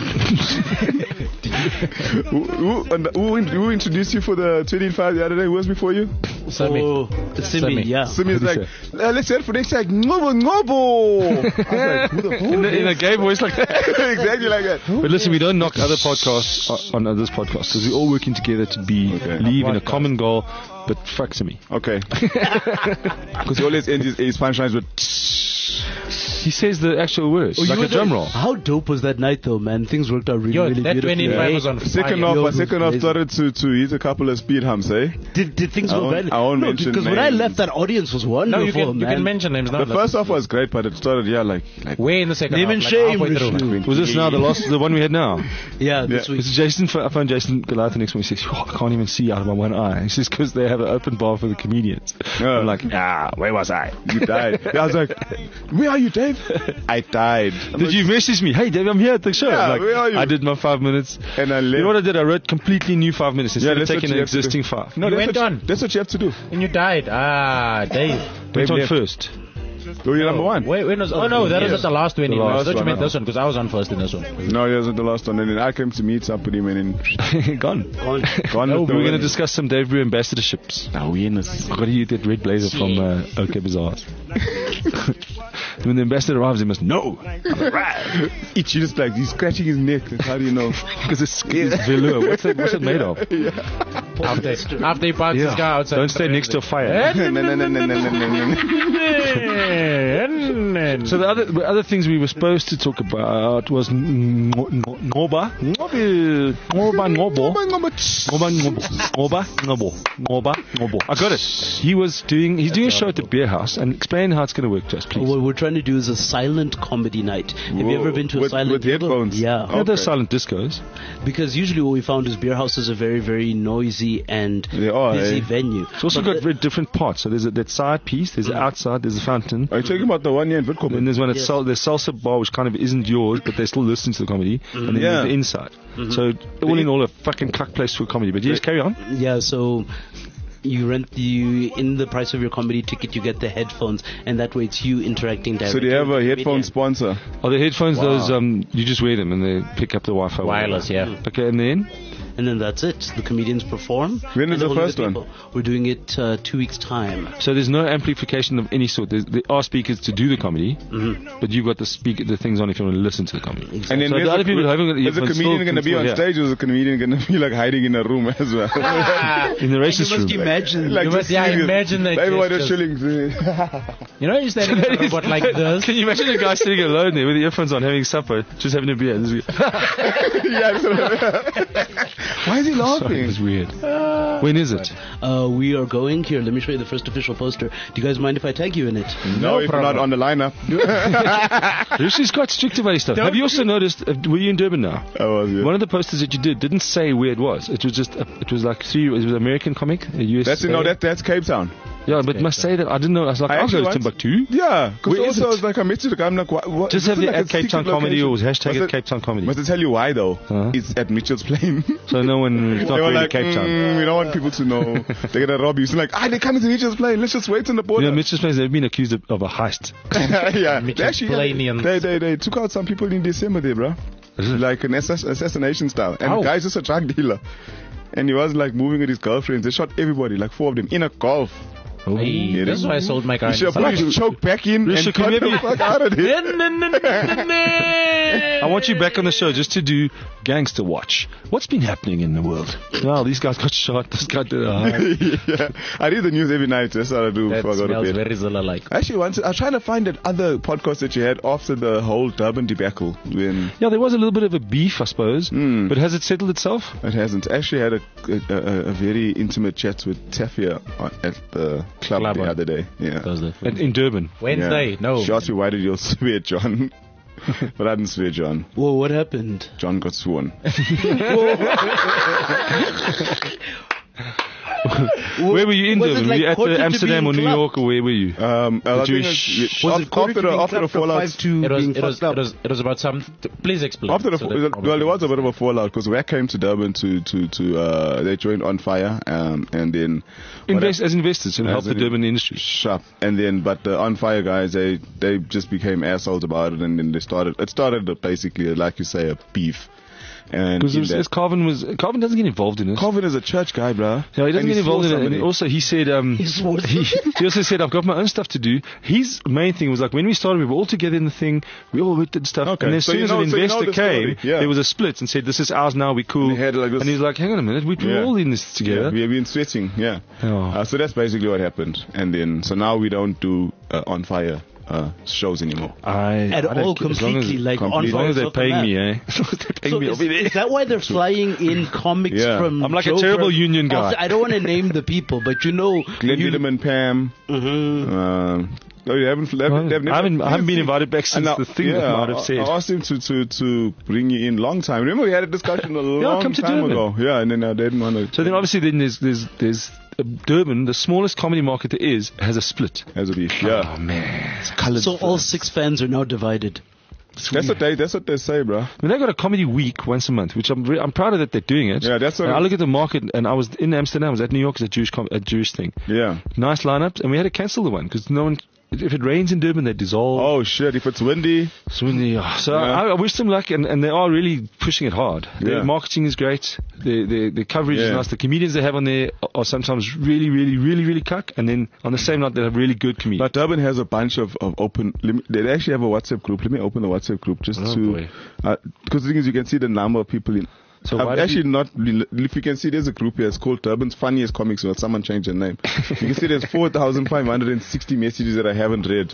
who, who, and who, in- who introduced you for the twenty-five the other day? Who was before you? Sami. Oh, Simi, Simi. yeah. Simi's What like, did uh, let's hear it for next time. Ngobo, ngobo. I was like, who the fuck? In a, in a gay voice like that. exactly like that. But listen, we don't knock other podcasts o- on this podcast because we're all working together to be Okay. believe in a common goal. But fuck to me. Okay. Because he always ends his, his punchlines with. He says the actual words Oh, you like were a drum there. roll. How dope was that night, though, man? Things worked out really, Yo, really that beautifully. twenty-five eh? was on Second fire. off, Yo, my second off amazing. started to, to hit a couple of speed humps, eh? Did, did things I go won't- badly? I won't no, mention because when I names. left, that audience was No, wonderful, you can, you man. can mention names now. The first off was great, but it started, yeah, like. like Way in the second Name half, and like shame, halfway through. Rishnu. Was this now the last, the one we had now? Yeah, this Yeah. week. This is Jason. I found Jason Goliath the next one. He says, oh, I can't even see out of my one eye. He says, because they have an open bar for the comedians. Yeah. I'm like, ah, where was I? You died. Yeah, I was like, where are you, Dave? I died. Did you message me? Hey, Dave, I'm here at the show. Yeah, I'm like, where are you? I did my five minutes. And I left. You know what I did? I wrote completely new five minutes instead Yeah, of that's what taking you an have to do. existing five. No, You that's went what, on. That's what you have to do. And you died. Ah, Dave. Went on left. first. Oh, you're number one. Wait, when was? Oh no, that was Yes. at the last one. The I last thought you one, meant no. this one because I was on first in this one. No, he wasn't the last one. And then I came to meet up with him and then Gone. Gone. gone. Oh, with we're the- going to discuss some Dave Brew ambassadorships. Awareness. I've got to use that red blazer from uh, OK Bazaars. When the ambassador arrives, they must know. Each you just like, he's scratching his neck. How do you know? Because it's, it's velour. What's it, what's it made of? After, after he parks his car outside. Don't stay next to a fire. no, no, no, no, no, no, no, no. So the other the other things we were supposed to talk about was N- N- Noba, Noba, Noba, Nobo, Noba, Nobo, Noba, Nobo, Noba, Nobo. I got it. He was doing. He's doing a show at the Beer House, and explain how it's going to work to us, please. What we're trying to do is a silent comedy night. Have you Whoa. ever been to a With- silent with headphones? Yeah. Yeah, those Okay. silent discos. Because usually what we found is beer houses are very, very noisy and They are, busy eh? venue. It's also got very different parts. So there's a, that side piece, there's an outside, there's a fountain. Are you talking about the one here in And then Witkom? there's one at Yes. Sal- there's Salsa Bar, which kind of isn't yours, but they still listen to the comedy. And then Yeah. there's the inside. So all in all, a fucking cuck place for comedy. But you just carry on. Yeah, so you rent the in the price of your comedy ticket, you get the headphones, and that way it's you interacting directly. So they have a with the headphone comedian. sponsor. Oh, the headphones, Wow. those um, you just wear them and they pick up the Wi-Fi. Wireless, yeah. Okay, and then and then that's it. The comedians perform. When is and the only first one? people. We're doing it uh, two weeks time. So there's no amplification of any sort. There's, there are speakers to do the comedy, Mm-hmm. but you've got the speak the things on if you want to listen to the comedy. And then So where's the other the- people haven't got is the earphones comedian still going to be can on still hear. stage, or is the comedian going to be like hiding in a room as well? In the racist You must room. imagine. like You just must- yeah, serious. imagine that Everyone is gestures. chilling. You know, you're standing in a robot like this. Can you imagine a guy sitting alone there with the earphones on, having supper, just having a beer? This is, yeah, that's- Why is he laughing? it's weird. When is it? Uh, we are going here. Let me show you the first official poster. Do you guys mind if I tag you in it? No, if you're not on the lineup. Rishi's quite strict about his stuff. Have you also noticed, uh, were you in Durban now? I was, yeah. One of the posters that you did didn't say where it was. It was just, a, it was like three, it was an American comic, a U S. That's no, that that's Cape Town. Yeah, but must say that, I didn't know, I was like, I I'll actually go to want- Timbuktu. Yeah, because Where is also I it? was like, I met you. I'm like, what? what Just this have is the like at a Cape Town secret Comedy or location. hashtag Must at it- Cape Town Comedy. Must I tell you why though? Huh? It's at Mitchell's Plain. So no one, it's not They were really like, Cape Town. mm, we don't want people to know. They're gonna rob you. So like, ah, they're coming to Mitchell's Plain. Let's just wait on the border. You know, Mitchell's Place, they've been accused of, of a heist. yeah, they Mitchell's actually Plainians. they, they they took out some people in December there, bro. Like an assass- assassination style. And Ow. the guy's just a drug dealer. And he was like moving with his girlfriends. They shot everybody, like four of them, in a golf. Hey, Yeah, this is why I sold my car. He should have put his choke back in Risha, and can got you the maybe- fuck out of there. I want you back on the show just to do Gangster Watch. What's been happening in the world? Oh, these guys got shot. This guy did. Uh, yeah. I read the news every night. That's what I do That before I go to smells bed. very Zilla-like. I actually wanted, I was trying to find that other podcast that you had after the whole Durban debacle. When yeah, there was a little bit of a beef, I suppose. Mm. But has it settled itself? it hasn't. I actually had a, a, a, a very intimate chat with Tafia on- at the club, Club the on other day. Yeah. Thursday. In, in Durban. Wednesday, Yeah. no. She asked me, why did you swear, John? But I didn't swear, John. Whoa, what happened? John got sworn. Where were you in Was it Durban? like were you at Quarter the to Amsterdam or being New club? York, or where were you? Um, I think Jewish- it's- Was it after, quarter after, to the, being after the club from fallout. five to It was, being it was, fucked up? it was, it was about some. Please explain. After the, so that well, probably well, there was a people bit of a fallout because Wack came to Durban to to to uh, they joined On Fire, um, and then Invest as investors and help As the an- Durban industry. Sharp. And then, but the On Fire guys, they they just became assholes about it, and then they started. It started basically, like you say, a beef. And Because in as that- Carvin was, Carvin doesn't get involved in it. Calvin is a church guy, bro. No, he doesn't And get involved in swore it. And somebody. also, he said, um, He swore he, he also said, I've got my own stuff to do. His main thing was like, when we started, we were all together in the thing. We all did stuff. Okay, And as so soon you as know- an so you know investor the story, came, yeah. there was a split and said, this is ours now, we're cool. And he had like this- and he's like, hang on a minute, we, we're Yeah. all in this together. Yeah, we have been sweating, yeah. Oh. Uh, so that's basically what happened. And then, so now we don't do uh, On Fire uh, shows anymore. I, At I don't all, care. As long as- completely, like, completely. on As long fire as they're soccer paying map. me, eh? As long as they're paying So me, I'll is, be there. is that why they're flying in comics Yeah. from I'm like a Joburg? terrible union guy. Also, I don't want to name the people, but you know, Glenn you, Biederman, Pam. Mhm. Um, oh, you haven't, haven't, Well, they've never, I haven't, I haven't been See, invited back since and now- the thing yeah, that might I- have said. I asked him to, to, to bring you in long time. Remember we had a discussion a long come to time Durban. ago. Yeah, and then uh, they didn't want to. So then obviously then there's, there's, there's uh, Durban, the smallest comedy market there is, has a split. As a beef. Yeah. Oh man. so all six fans are now divided. That's what they, that's what they say, bro. I mean, they got a comedy week once a month, which I'm re- I'm proud of that they're doing it. Yeah, that's what And I I'm- look at the market, and I was in Amsterdam, I was at New York, it's a Jewish com- a Jewish thing. Yeah. Nice lineups, and we had to cancel the one because no one. If it rains in Durban, they dissolve. Oh shit! If it's windy, So, when they- oh, so Yeah. I, I wish them luck, and, and they are really pushing it hard. Their Yeah. marketing is great. The the, the coverage is Yeah. nice. The comedians they have on there are- are sometimes really, really, really, really cuck, and then on the same night they have really good comedians. but Durban has a bunch of, of open. Let me, they actually have a WhatsApp group. Let me open the WhatsApp group just Oh, to boy. uh, because the thing is you can see the number of people in. So I've why did actually you- not. really- If you can see, there's a group here. It's called Durban's Funniest Comics. Well, someone changed the name. You can see there's four thousand five hundred sixty messages that I haven't read.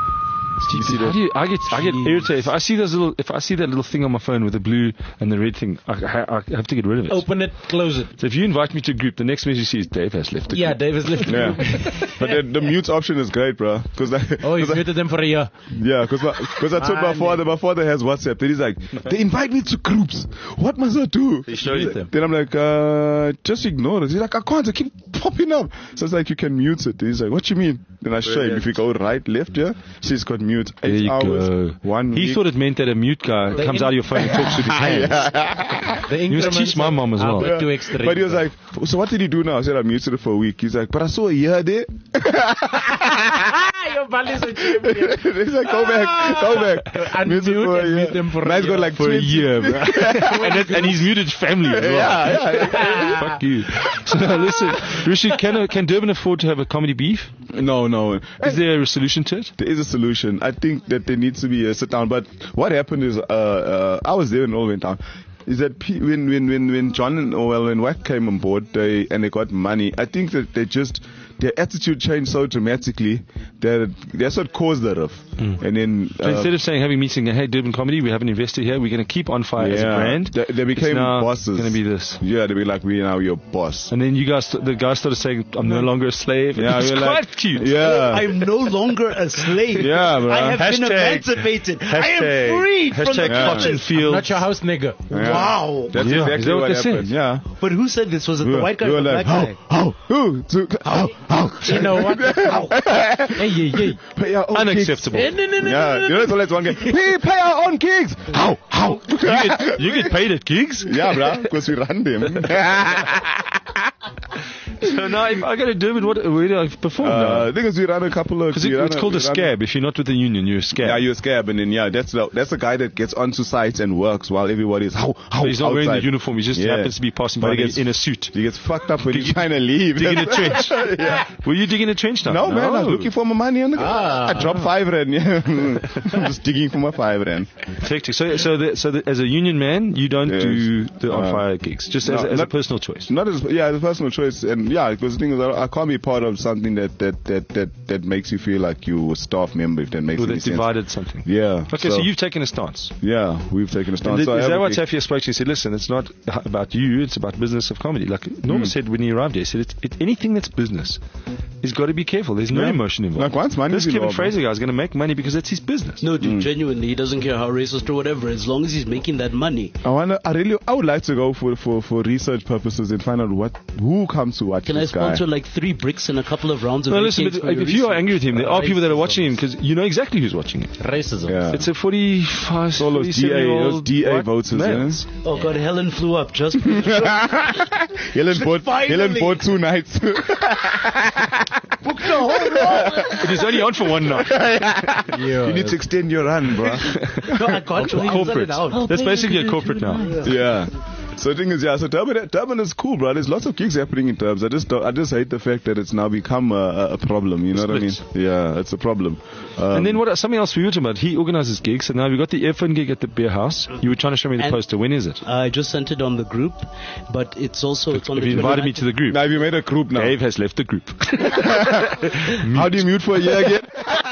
You see How that? do you, I get I get Jeez. irritated if I see those little if I see that little thing on my phone with the blue and the red thing. I, I, I have to get rid of it. Open it, close it. So if you invite me to a group, the next message you see is Dave has left. The Yeah, group. Dave has left. Yeah, but the, the mute option is great, bro. Because Oh, you've muted them for a year. yeah, because because I told my Man. father, my father has WhatsApp. Then he's like, they invite me to groups. What must I do? They showed it them. Then I'm like, uh, just ignore it. He's like, I can't. I keep popping up. So it's like you can mute it. He's like, what you mean? Then I show him. If you go right, left, yeah, she's got mute. There Eight you hours, go. one He week. thought it meant that a mute guy The comes in- out of your phone and talks with his hands. The You must teach my mom as well. Are too extreme. But he was like, so what did he do now? I said, I muted it for a week. He's like, but I saw a year there. Your ball is a champion. He's like, go back, go back. Unmute Mute it for a and year. mute them for a Man's got year. like For a twenty year, bro. and, that, and he's muted family as well. Yeah, yeah. Fuck you. So now listen, Rishi, can, can Durban afford to have a comedy beef? No, no. Is there a solution to it? There is a solution. I think that there needs to be a sit down. But what happened is, uh, uh, I was there when it all went down. Is that P- when when when when John and oh, well when Wack came on board, they and they got money. I think that they just their attitude changed so dramatically that that's what caused the riff. Mm. And then So uh, instead of saying, having meeting, hey, Durban Comedy, we have an investor here, we're going to keep On Fire as a yeah, brand. they, they became It's now bosses. going to be this. Yeah, they be like, we now your boss. And then you guys, the guys started saying, I'm no longer a slave. Yeah, It's we're quite like, cute. yeah. I'm no longer a slave. Yeah, bro. I have been Hashtag- emancipated. I hashtag- am free from the Hashtag Yeah. Cotton clutches. Field. Not your house nigga. Yeah. Wow. That's Yeah, is exactly that what what they happened. said? Yeah. But who said this? Was it We the were- white guy we or were the like, black guy? how, who, to, how, how, You know what? Hey, hey, hey. pay our own Unacceptable. Eh, no, no, no, gigs. no, Yeah, no, you know, that's all that's one guy. We pay our own gigs. How, how? You get, you get paid at gigs? Yeah, bro, because we run them. So now if I go to Durban, what, where do I perform Uh, now? I think it's we run a couple of. Because it, we run it's called a we run scab. If you're not with the union, you're a scab. Yeah, you're a scab, and then yeah, that's the that's the guy that gets onto sites and works while everybody's how how. So he's not wearing the outside. uniform. He just Yeah. happens to be passing But by he gets- in a suit. He gets fucked up when he's Dig- trying to leave. Digging a trench. Yeah. Were you digging a trench now? No, man, I was looking for my money on the Ah. I dropped five rand. Yeah. I'm just digging for my five rand. Hectic. So, so, the, so the, as a union man, you don't Yes. do the on Uh, fire gigs, just as, no, as a not- personal choice. Not as yeah, the personal choice, and yeah, because the thing is, I, I can't be part of something that that, that, that that makes you feel like you a staff member. If that makes Or any that sense. divided something. Yeah. Okay, so, you've taken a stance. yeah, we've taken a And stance. th- So I is that have what a- Tafia spoke to? He said, listen, it's not about you, it's about business of comedy. Like Norma Mm. said when he arrived here, he said, it, it, anything that's business is got to be careful. There's no Yeah. emotion involved. Like once money This is Kevin involved, Fraser guy is going to make money because that's his business. No, dude, genuinely, he doesn't care how racist or whatever, as long as he's making that money. I wanna, I really, I would like to go for, for, for research purposes and find out what, who comes to watch Can I this guy. sponsor like three bricks and a couple of rounds of No, eight listen, cakes but for your if you are research? angry with him, there are people that are Racism. watching him because you know exactly who's watching him. Racism. Yeah. It's a forty-five, all those D A, those D A voters, males. yeah. Oh god, Helen flew up just for the show. Helen bought, Finally. Helen bought two nights. Booked the whole row. It is only on for one night. You need to extend your run, bro. No, I can't believe Corporate. it out. That's basically a corporate now. Yeah. So the thing is, yeah. So Durban, Durban is cool, bro. There's lots of gigs happening in Turbs. I just, don't, I just hate the fact that it's now become a, a problem. You know what I mean? Splits. Yeah, it's a problem. Um, And then what? Something else we were talking about. He organizes gigs, so now we got the earphone gig at the beer house. You were trying to show me the And- poster. When is it? I just sent it on the group, but it's also it's on Have the you invited me to the group? now have you made a group now? Dave has left the group. How do you mute for a year again?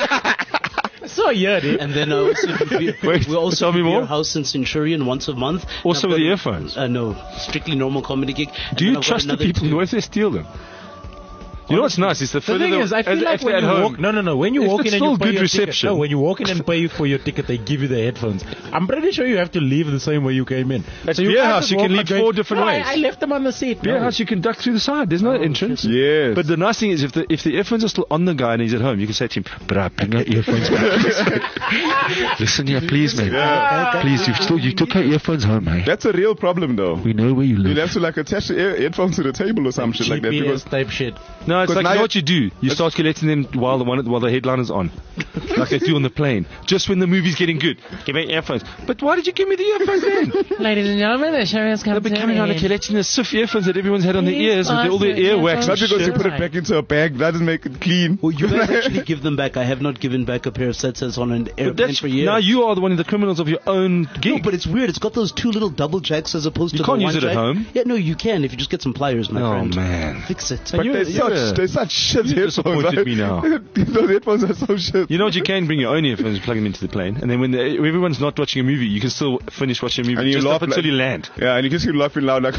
So yeah, dude. And then I also do beer, Wait, we also tell me do more. Beer House in Centurion once a month. Also And with I've the got- earphones? Uh, no, strictly normal comedy gig. And Do then you I've got trust the another people? two- What if they steal them? You know what's nice? It's the, The thing is, I feel like when you walk, no, no, no. When you If walk it's in and still you pay good your reception. ticket, no, when you walk in and pay for your ticket, they give you the headphones. I'm pretty sure you have to leave the same way you came in. At you Beer can't House, just you walk can like leave going, four different "No, I- ways." I left them on the seat. Beer No. house, you can duck through the side. There's no entrance. Yes. But the nice thing is, if the if the earphones are still on the guy and he's at home, you can say to him, "Bruh, bring your earphones back." Listen here, please, man. Please, you still you took your earphones home, man. That's a real problem, though. We know where you You'll live. have to like attach the ear- headphones to the table or some shit like that. G P S Because type shit. No, it's 'Cause like now you know you- what you do. You start collecting them while the one while the headline is on, like they do on the plane. Just when the movie's getting good, give me earphones. But why did you give me the earphones then? Ladies and gentlemen, the show has come They've been to coming an out and end. collecting the stiff earphones that everyone's had on their Please ears with all their fasten your earwax. not earphones. because you Shit. put it back into a bag, that doesn't make it clean. Well, you guys actually give them back. I have not given back a pair of sets on an But airplane that's for years. now you are the one of the criminals of your own No, gig. but it's weird. It's got those two little double jacks as opposed You to can't the use one it at jack. home. Yeah, no, you can if you just get some pliers, my Oh friend. man. Fix it. But you're- they're you're such, a- they're such shit you headphones. disappointed me now. Those headphones are so shit. You know what? You can bring your own earphones, plug them into the plane, and then when the, everyone's not watching a movie, you can still finish watching a movie And you just laugh up until like- you land. Yeah, and you just keep laughing loud like,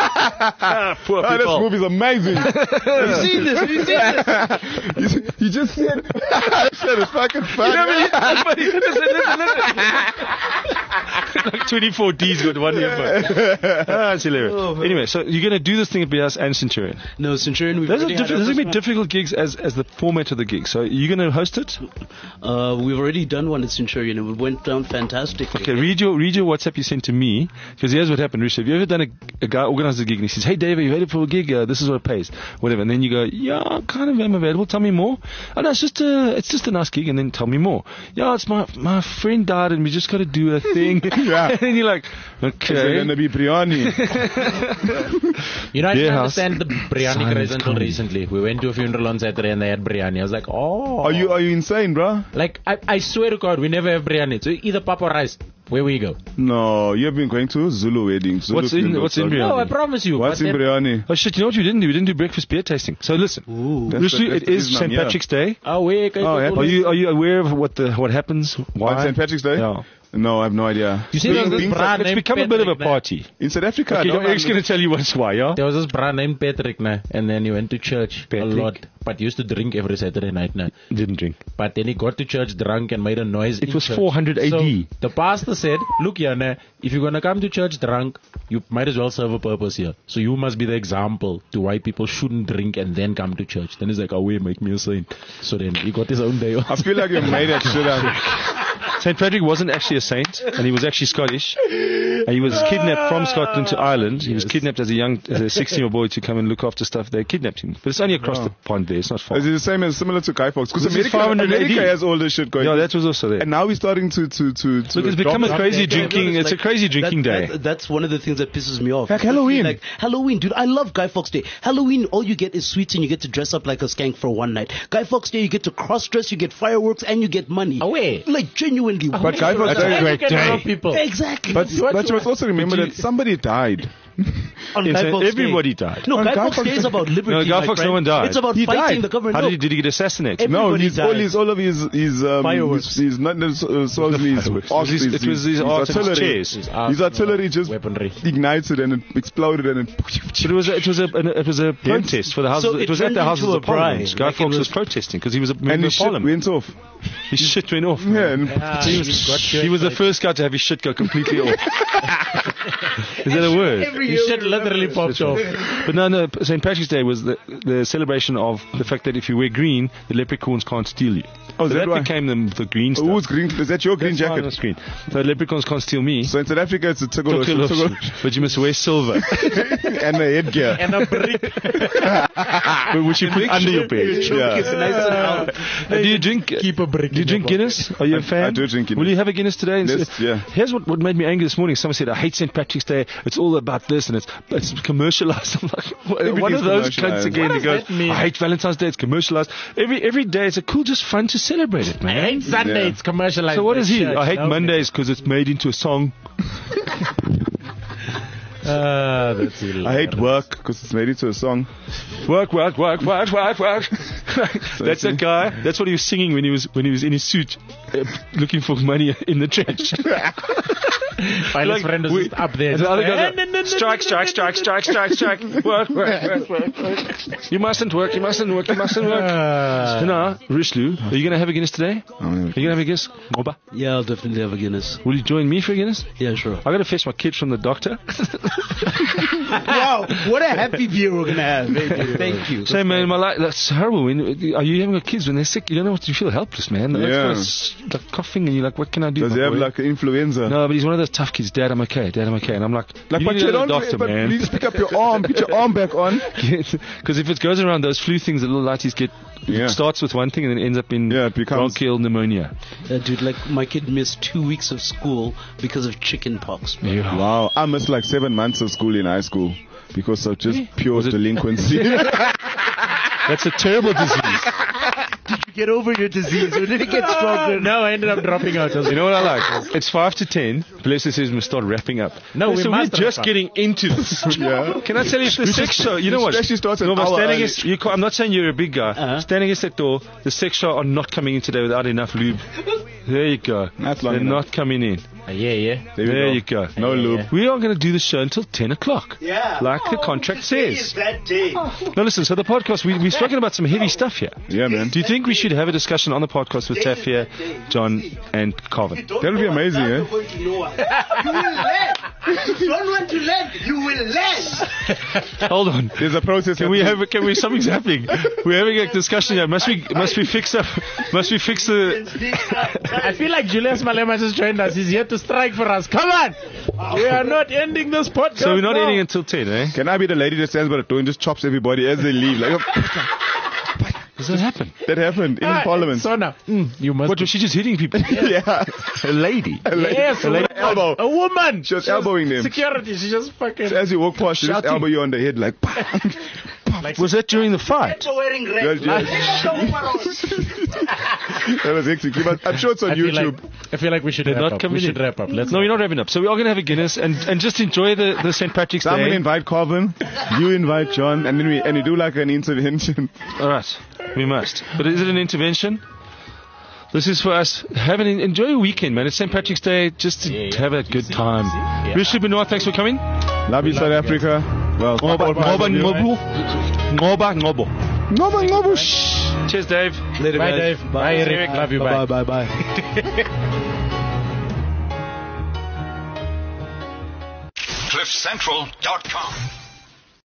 Poor oh, this people. movie's amazing. Have you seen this? Have you seen this? you, you just said, that shit is fucking funny. listen, listen, listen. Like twenty-four D's got one earphone. Ah, it's hilarious. Oh, Anyway, so you're going to do this thing at Bias and Centurion. No, Centurion, we've Those are already diff- had those are our going to be first difficult gigs as, as the format of the gig. So you're going to host it? one. Uh, we've already done one at Centurion and it went down fantastically. Okay, read your read your WhatsApp you sent to me, because here's what happened, Risha. Have you ever done a, a guy organized a gig and he says, hey Dave, are you ready for a gig? Uh, this is what it pays. Whatever. And then you go, yeah, I kind of am available. Tell me more. Oh no, it's just a, it's just a nice gig. And then tell me more. Yeah, it's my, my friend died and we just got to do a thing. Yeah. And then you're like, It's okay. going to be biryani. You know, I Yeah, didn't house. understand the biryani Silence craze until comedy. recently. We went to a funeral on Saturday and they had biryani. I was like, oh. Are you are you insane, bro? Like, I, I swear to God, we never have biryani. So either pap or rice. Where we go. No, you've been going to Zulu weddings. Zulu What's in- funerals, what's in okay. biryani? No, I promise you. What's but in then- biryani? Oh shit, you know what we didn't do? We didn't do breakfast beer tasting. So listen, That's Rishu, the- that's it the is reason I'm Saint here. Patrick's Day. Oh, wait. Oh, yeah. Are you are you aware of what the what happens? Why? On Saint Patrick's Day? Yeah. No, I have no idea. You see, there was this Being- brand It's named become a bit of a Patrick, party. in South Africa, Okay, no, your ex man. going to tell you what's why, yeah? There was this brand named Patrick, nah, and then he went to church Patrick. a lot. But he used to drink every Saturday night, nah. Didn't drink. But then he got to church drunk and made a noise. It in was church. four hundred A D. So the pastor said, look here, nah, if you're going to come to church drunk, you might as well serve a purpose here. So you must be the example to why people shouldn't drink and then come to church. Then he's like, oh, wait, make me a saint. So then he got his own day off. I feel like you made that shit up. Saint Patrick wasn't actually a saint, and he was actually Scottish. And he was kidnapped from Scotland to Ireland. He was kidnapped as a young, as a sixteen-year-old boy to come and look after stuff. They kidnapped him, but it's only across the pond there. It's not far. Is it the same as similar to Guy Fawkes? Because This is America, five hundred A D. America has all this shit going. Yeah, that was also there. And now we're starting to to to. to Look, it's become a adopt- crazy Yeah, drinking. no, It's a like- crazy drinking that- day. that- that's one of the things that pisses me off. Like Halloween. Like Halloween, dude. I love Guy Fawkes Day. Halloween, all you get is sweets and you get to dress up like a skank for one night. Guy Fawkes Day, you get to cross dress, you get fireworks, and you get money. Away. Like genuinely. But Guy Fawkes Day is a great day. People. Exactly. But, but you must also remember But you- that somebody died. On It's Guy a- Fawkes Day. everybody died. No, On Guy Guy Fawkes Fawkes Day is Day- about liberty. No, Guy my Fawkes, friend. no one died. It's about He fighting died. the government. How No. did, did he get assassinated? Every- No, Everybody he's all died. his all of his his um Fireworks. his, his not uh, supposedly his Fireworks. arts, It was his- it was his art and his artillery. chairs. His His, art, artillery no, just weaponry. ignited and it exploded and it. But it was a, it was a an, it was a protest for the houses. So it it was at turned the Houses into a of Parliament. pride. Guy Like it Fawkes was, was- protesting because he was a member And of his shit Parliament. went off. His shit went off. Yeah, and Ah, He he was, got he was the first guy to have his shit go completely off. Is that a word? His shit literally popped off. But no, no. Saint Patrick's Day was the the celebration of the fact that if you wear green, the leprechauns can't steal you. Oh, is so that that why? became the, the green stuff. who's green? Is that your green That's why on the jacket? screen. So leprechauns can't steal me. So in South Africa, it's a tickle, Took but you must wear silver, and a headgear. And a brick. which you put under your bed. Yeah. It's nice and round. Uh, do you drink? Keep a brick Do you in drink your Guinness? Are you a I- fan? I do drink Guinness. Will you have a Guinness today? And Yes, say- yeah. Here's what, what made me angry this morning. Someone said, "I hate Saint Patrick's Day. It's all about this and it's it's commercialized." I'm like, what, one Everything's of those cunts commercialized. again. What That does goes, that mean? "I hate Valentine's Day. It's commercialized." Every every day it's a cool, just fun to celebrate it, I man. hate Sunday. Yeah. It's commercialized. So what by is he? church. I hate Okay. Mondays because it's made into a song. Ah, that's hilarious. I hate work because it's made into a song. Work, work, work, work, work, work. That's see? that guy. That's what he was singing when he was when he was in his suit, uh, looking for money in the trench. While his friend was we- just up there. and the just other like, guys are, strike, strike, strike, strike, strike, strike. Work, work, work, work, work. You mustn't work. You mustn't work. You mustn't work. Ah. No, Rishlu, are you going to have a Guinness today? Are you going to have a Guinness? Ngoba? Yeah, I'll definitely have a Guinness. Will you join me for a Guinness? Yeah, sure. I got to fetch my kids from the doctor. Wow, what a happy beer we're gonna have. Thank you. Say, man, my life, that's horrible. When, are you having got kids when they're sick? You don't know what you feel helpless, man. That's Yeah. why it's like coughing, and you're like, what can I do? Does my he have boy? like influenza? No, but he's one of those tough kids. Dad, I'm okay. Dad, I'm okay. And I'm like, Like, you but need to you go to don't. the doctor, but man. please pick up your arm. Put your arm back on. Because if it goes around those flu things, the little lighties get Yeah. it starts with one thing and then ends up in Yeah, it becomes- bronchial pnemonia. Uh, dude, like my kid missed two weeks of school because of chicken pox. bro. Wow, I missed like seven months of school in high school because of just pure Was it- delinquency. That's a terrible disease. Did you get over your disease or did it get stronger? No, I ended up dropping out. I was You know what I like? It's five to ten. Blessed says we must start wrapping up. No, we so must we're just wrap up. getting into this. Yeah. Can I tell you, the sex show, you know what? Especially starts an no, but hour standing early. against, you can't, I'm not saying you're a big guy. Uh-huh. Standing against that door, the sex show are not coming in today without enough lube. There you go. That's long They're enough. not coming in. Uh, yeah, yeah. There, There we you go. No Yeah, loop. yeah. We are going to do the show until ten o'clock. Yeah. Like the contract says. That day. Now listen, so the podcast, we, we've spoken about some heavy stuff here. Yeah, man. Do you think we should have a discussion on the podcast with Tafia, John, and Carvin? That'll be amazing, eh? You're going to know what. You will learn. If you don't want to learn, you will learn. Hold on. There's a process. Can we have? Can we? Something's happening. We're having a discussion here. Must we? Must we fix up? Must we fix the? I feel like Julius Malema just joined us. He's here to strike for us. Come on! We are not ending this podcast. So we're not now. ending until ten, eh? Can I be the lady that stands by the door and just chops everybody as they leave? Like, Does that happen? that happened in Ah, Parliament. Sona, mm, you must. What was she just hitting people? Yeah. A lady. A lady- Yes, a a lady woman. elbow. A woman. She was elbowing them. Security. She just fucking. As you walk past, she just Shouting. elbow you on the head like. Was that during the fight? Wearing red. Yes, That was hectic. But I'm sure it's on I feel YouTube. Like, I feel like we should They're wrap not up. coming We should in. wrap up. Let's. No, you're not wrapping up. So we are going to have a Guinness and, and just enjoy the, the Saint Patrick's So I'm gonna Day. invite Carvin, you invite John, and then we and we do like an intervention. All right, we must. But is it an intervention? This is for us. Have an enjoy your weekend, man. It's Saint Patrick's Day. Just to Yeah, yeah. have a good time. Yeah. Rishi Benoit, thanks for coming. Love you, South Africa. Well, Ngoba Ngoba Ngobu. Ngoba Ngobo. Ngoba Ngobo. Shh. Cheers, Dave. Later, Bye, guys. Dave. Bye, Eric. Love you. Bye. Bye, bye, bye. cliff central dot com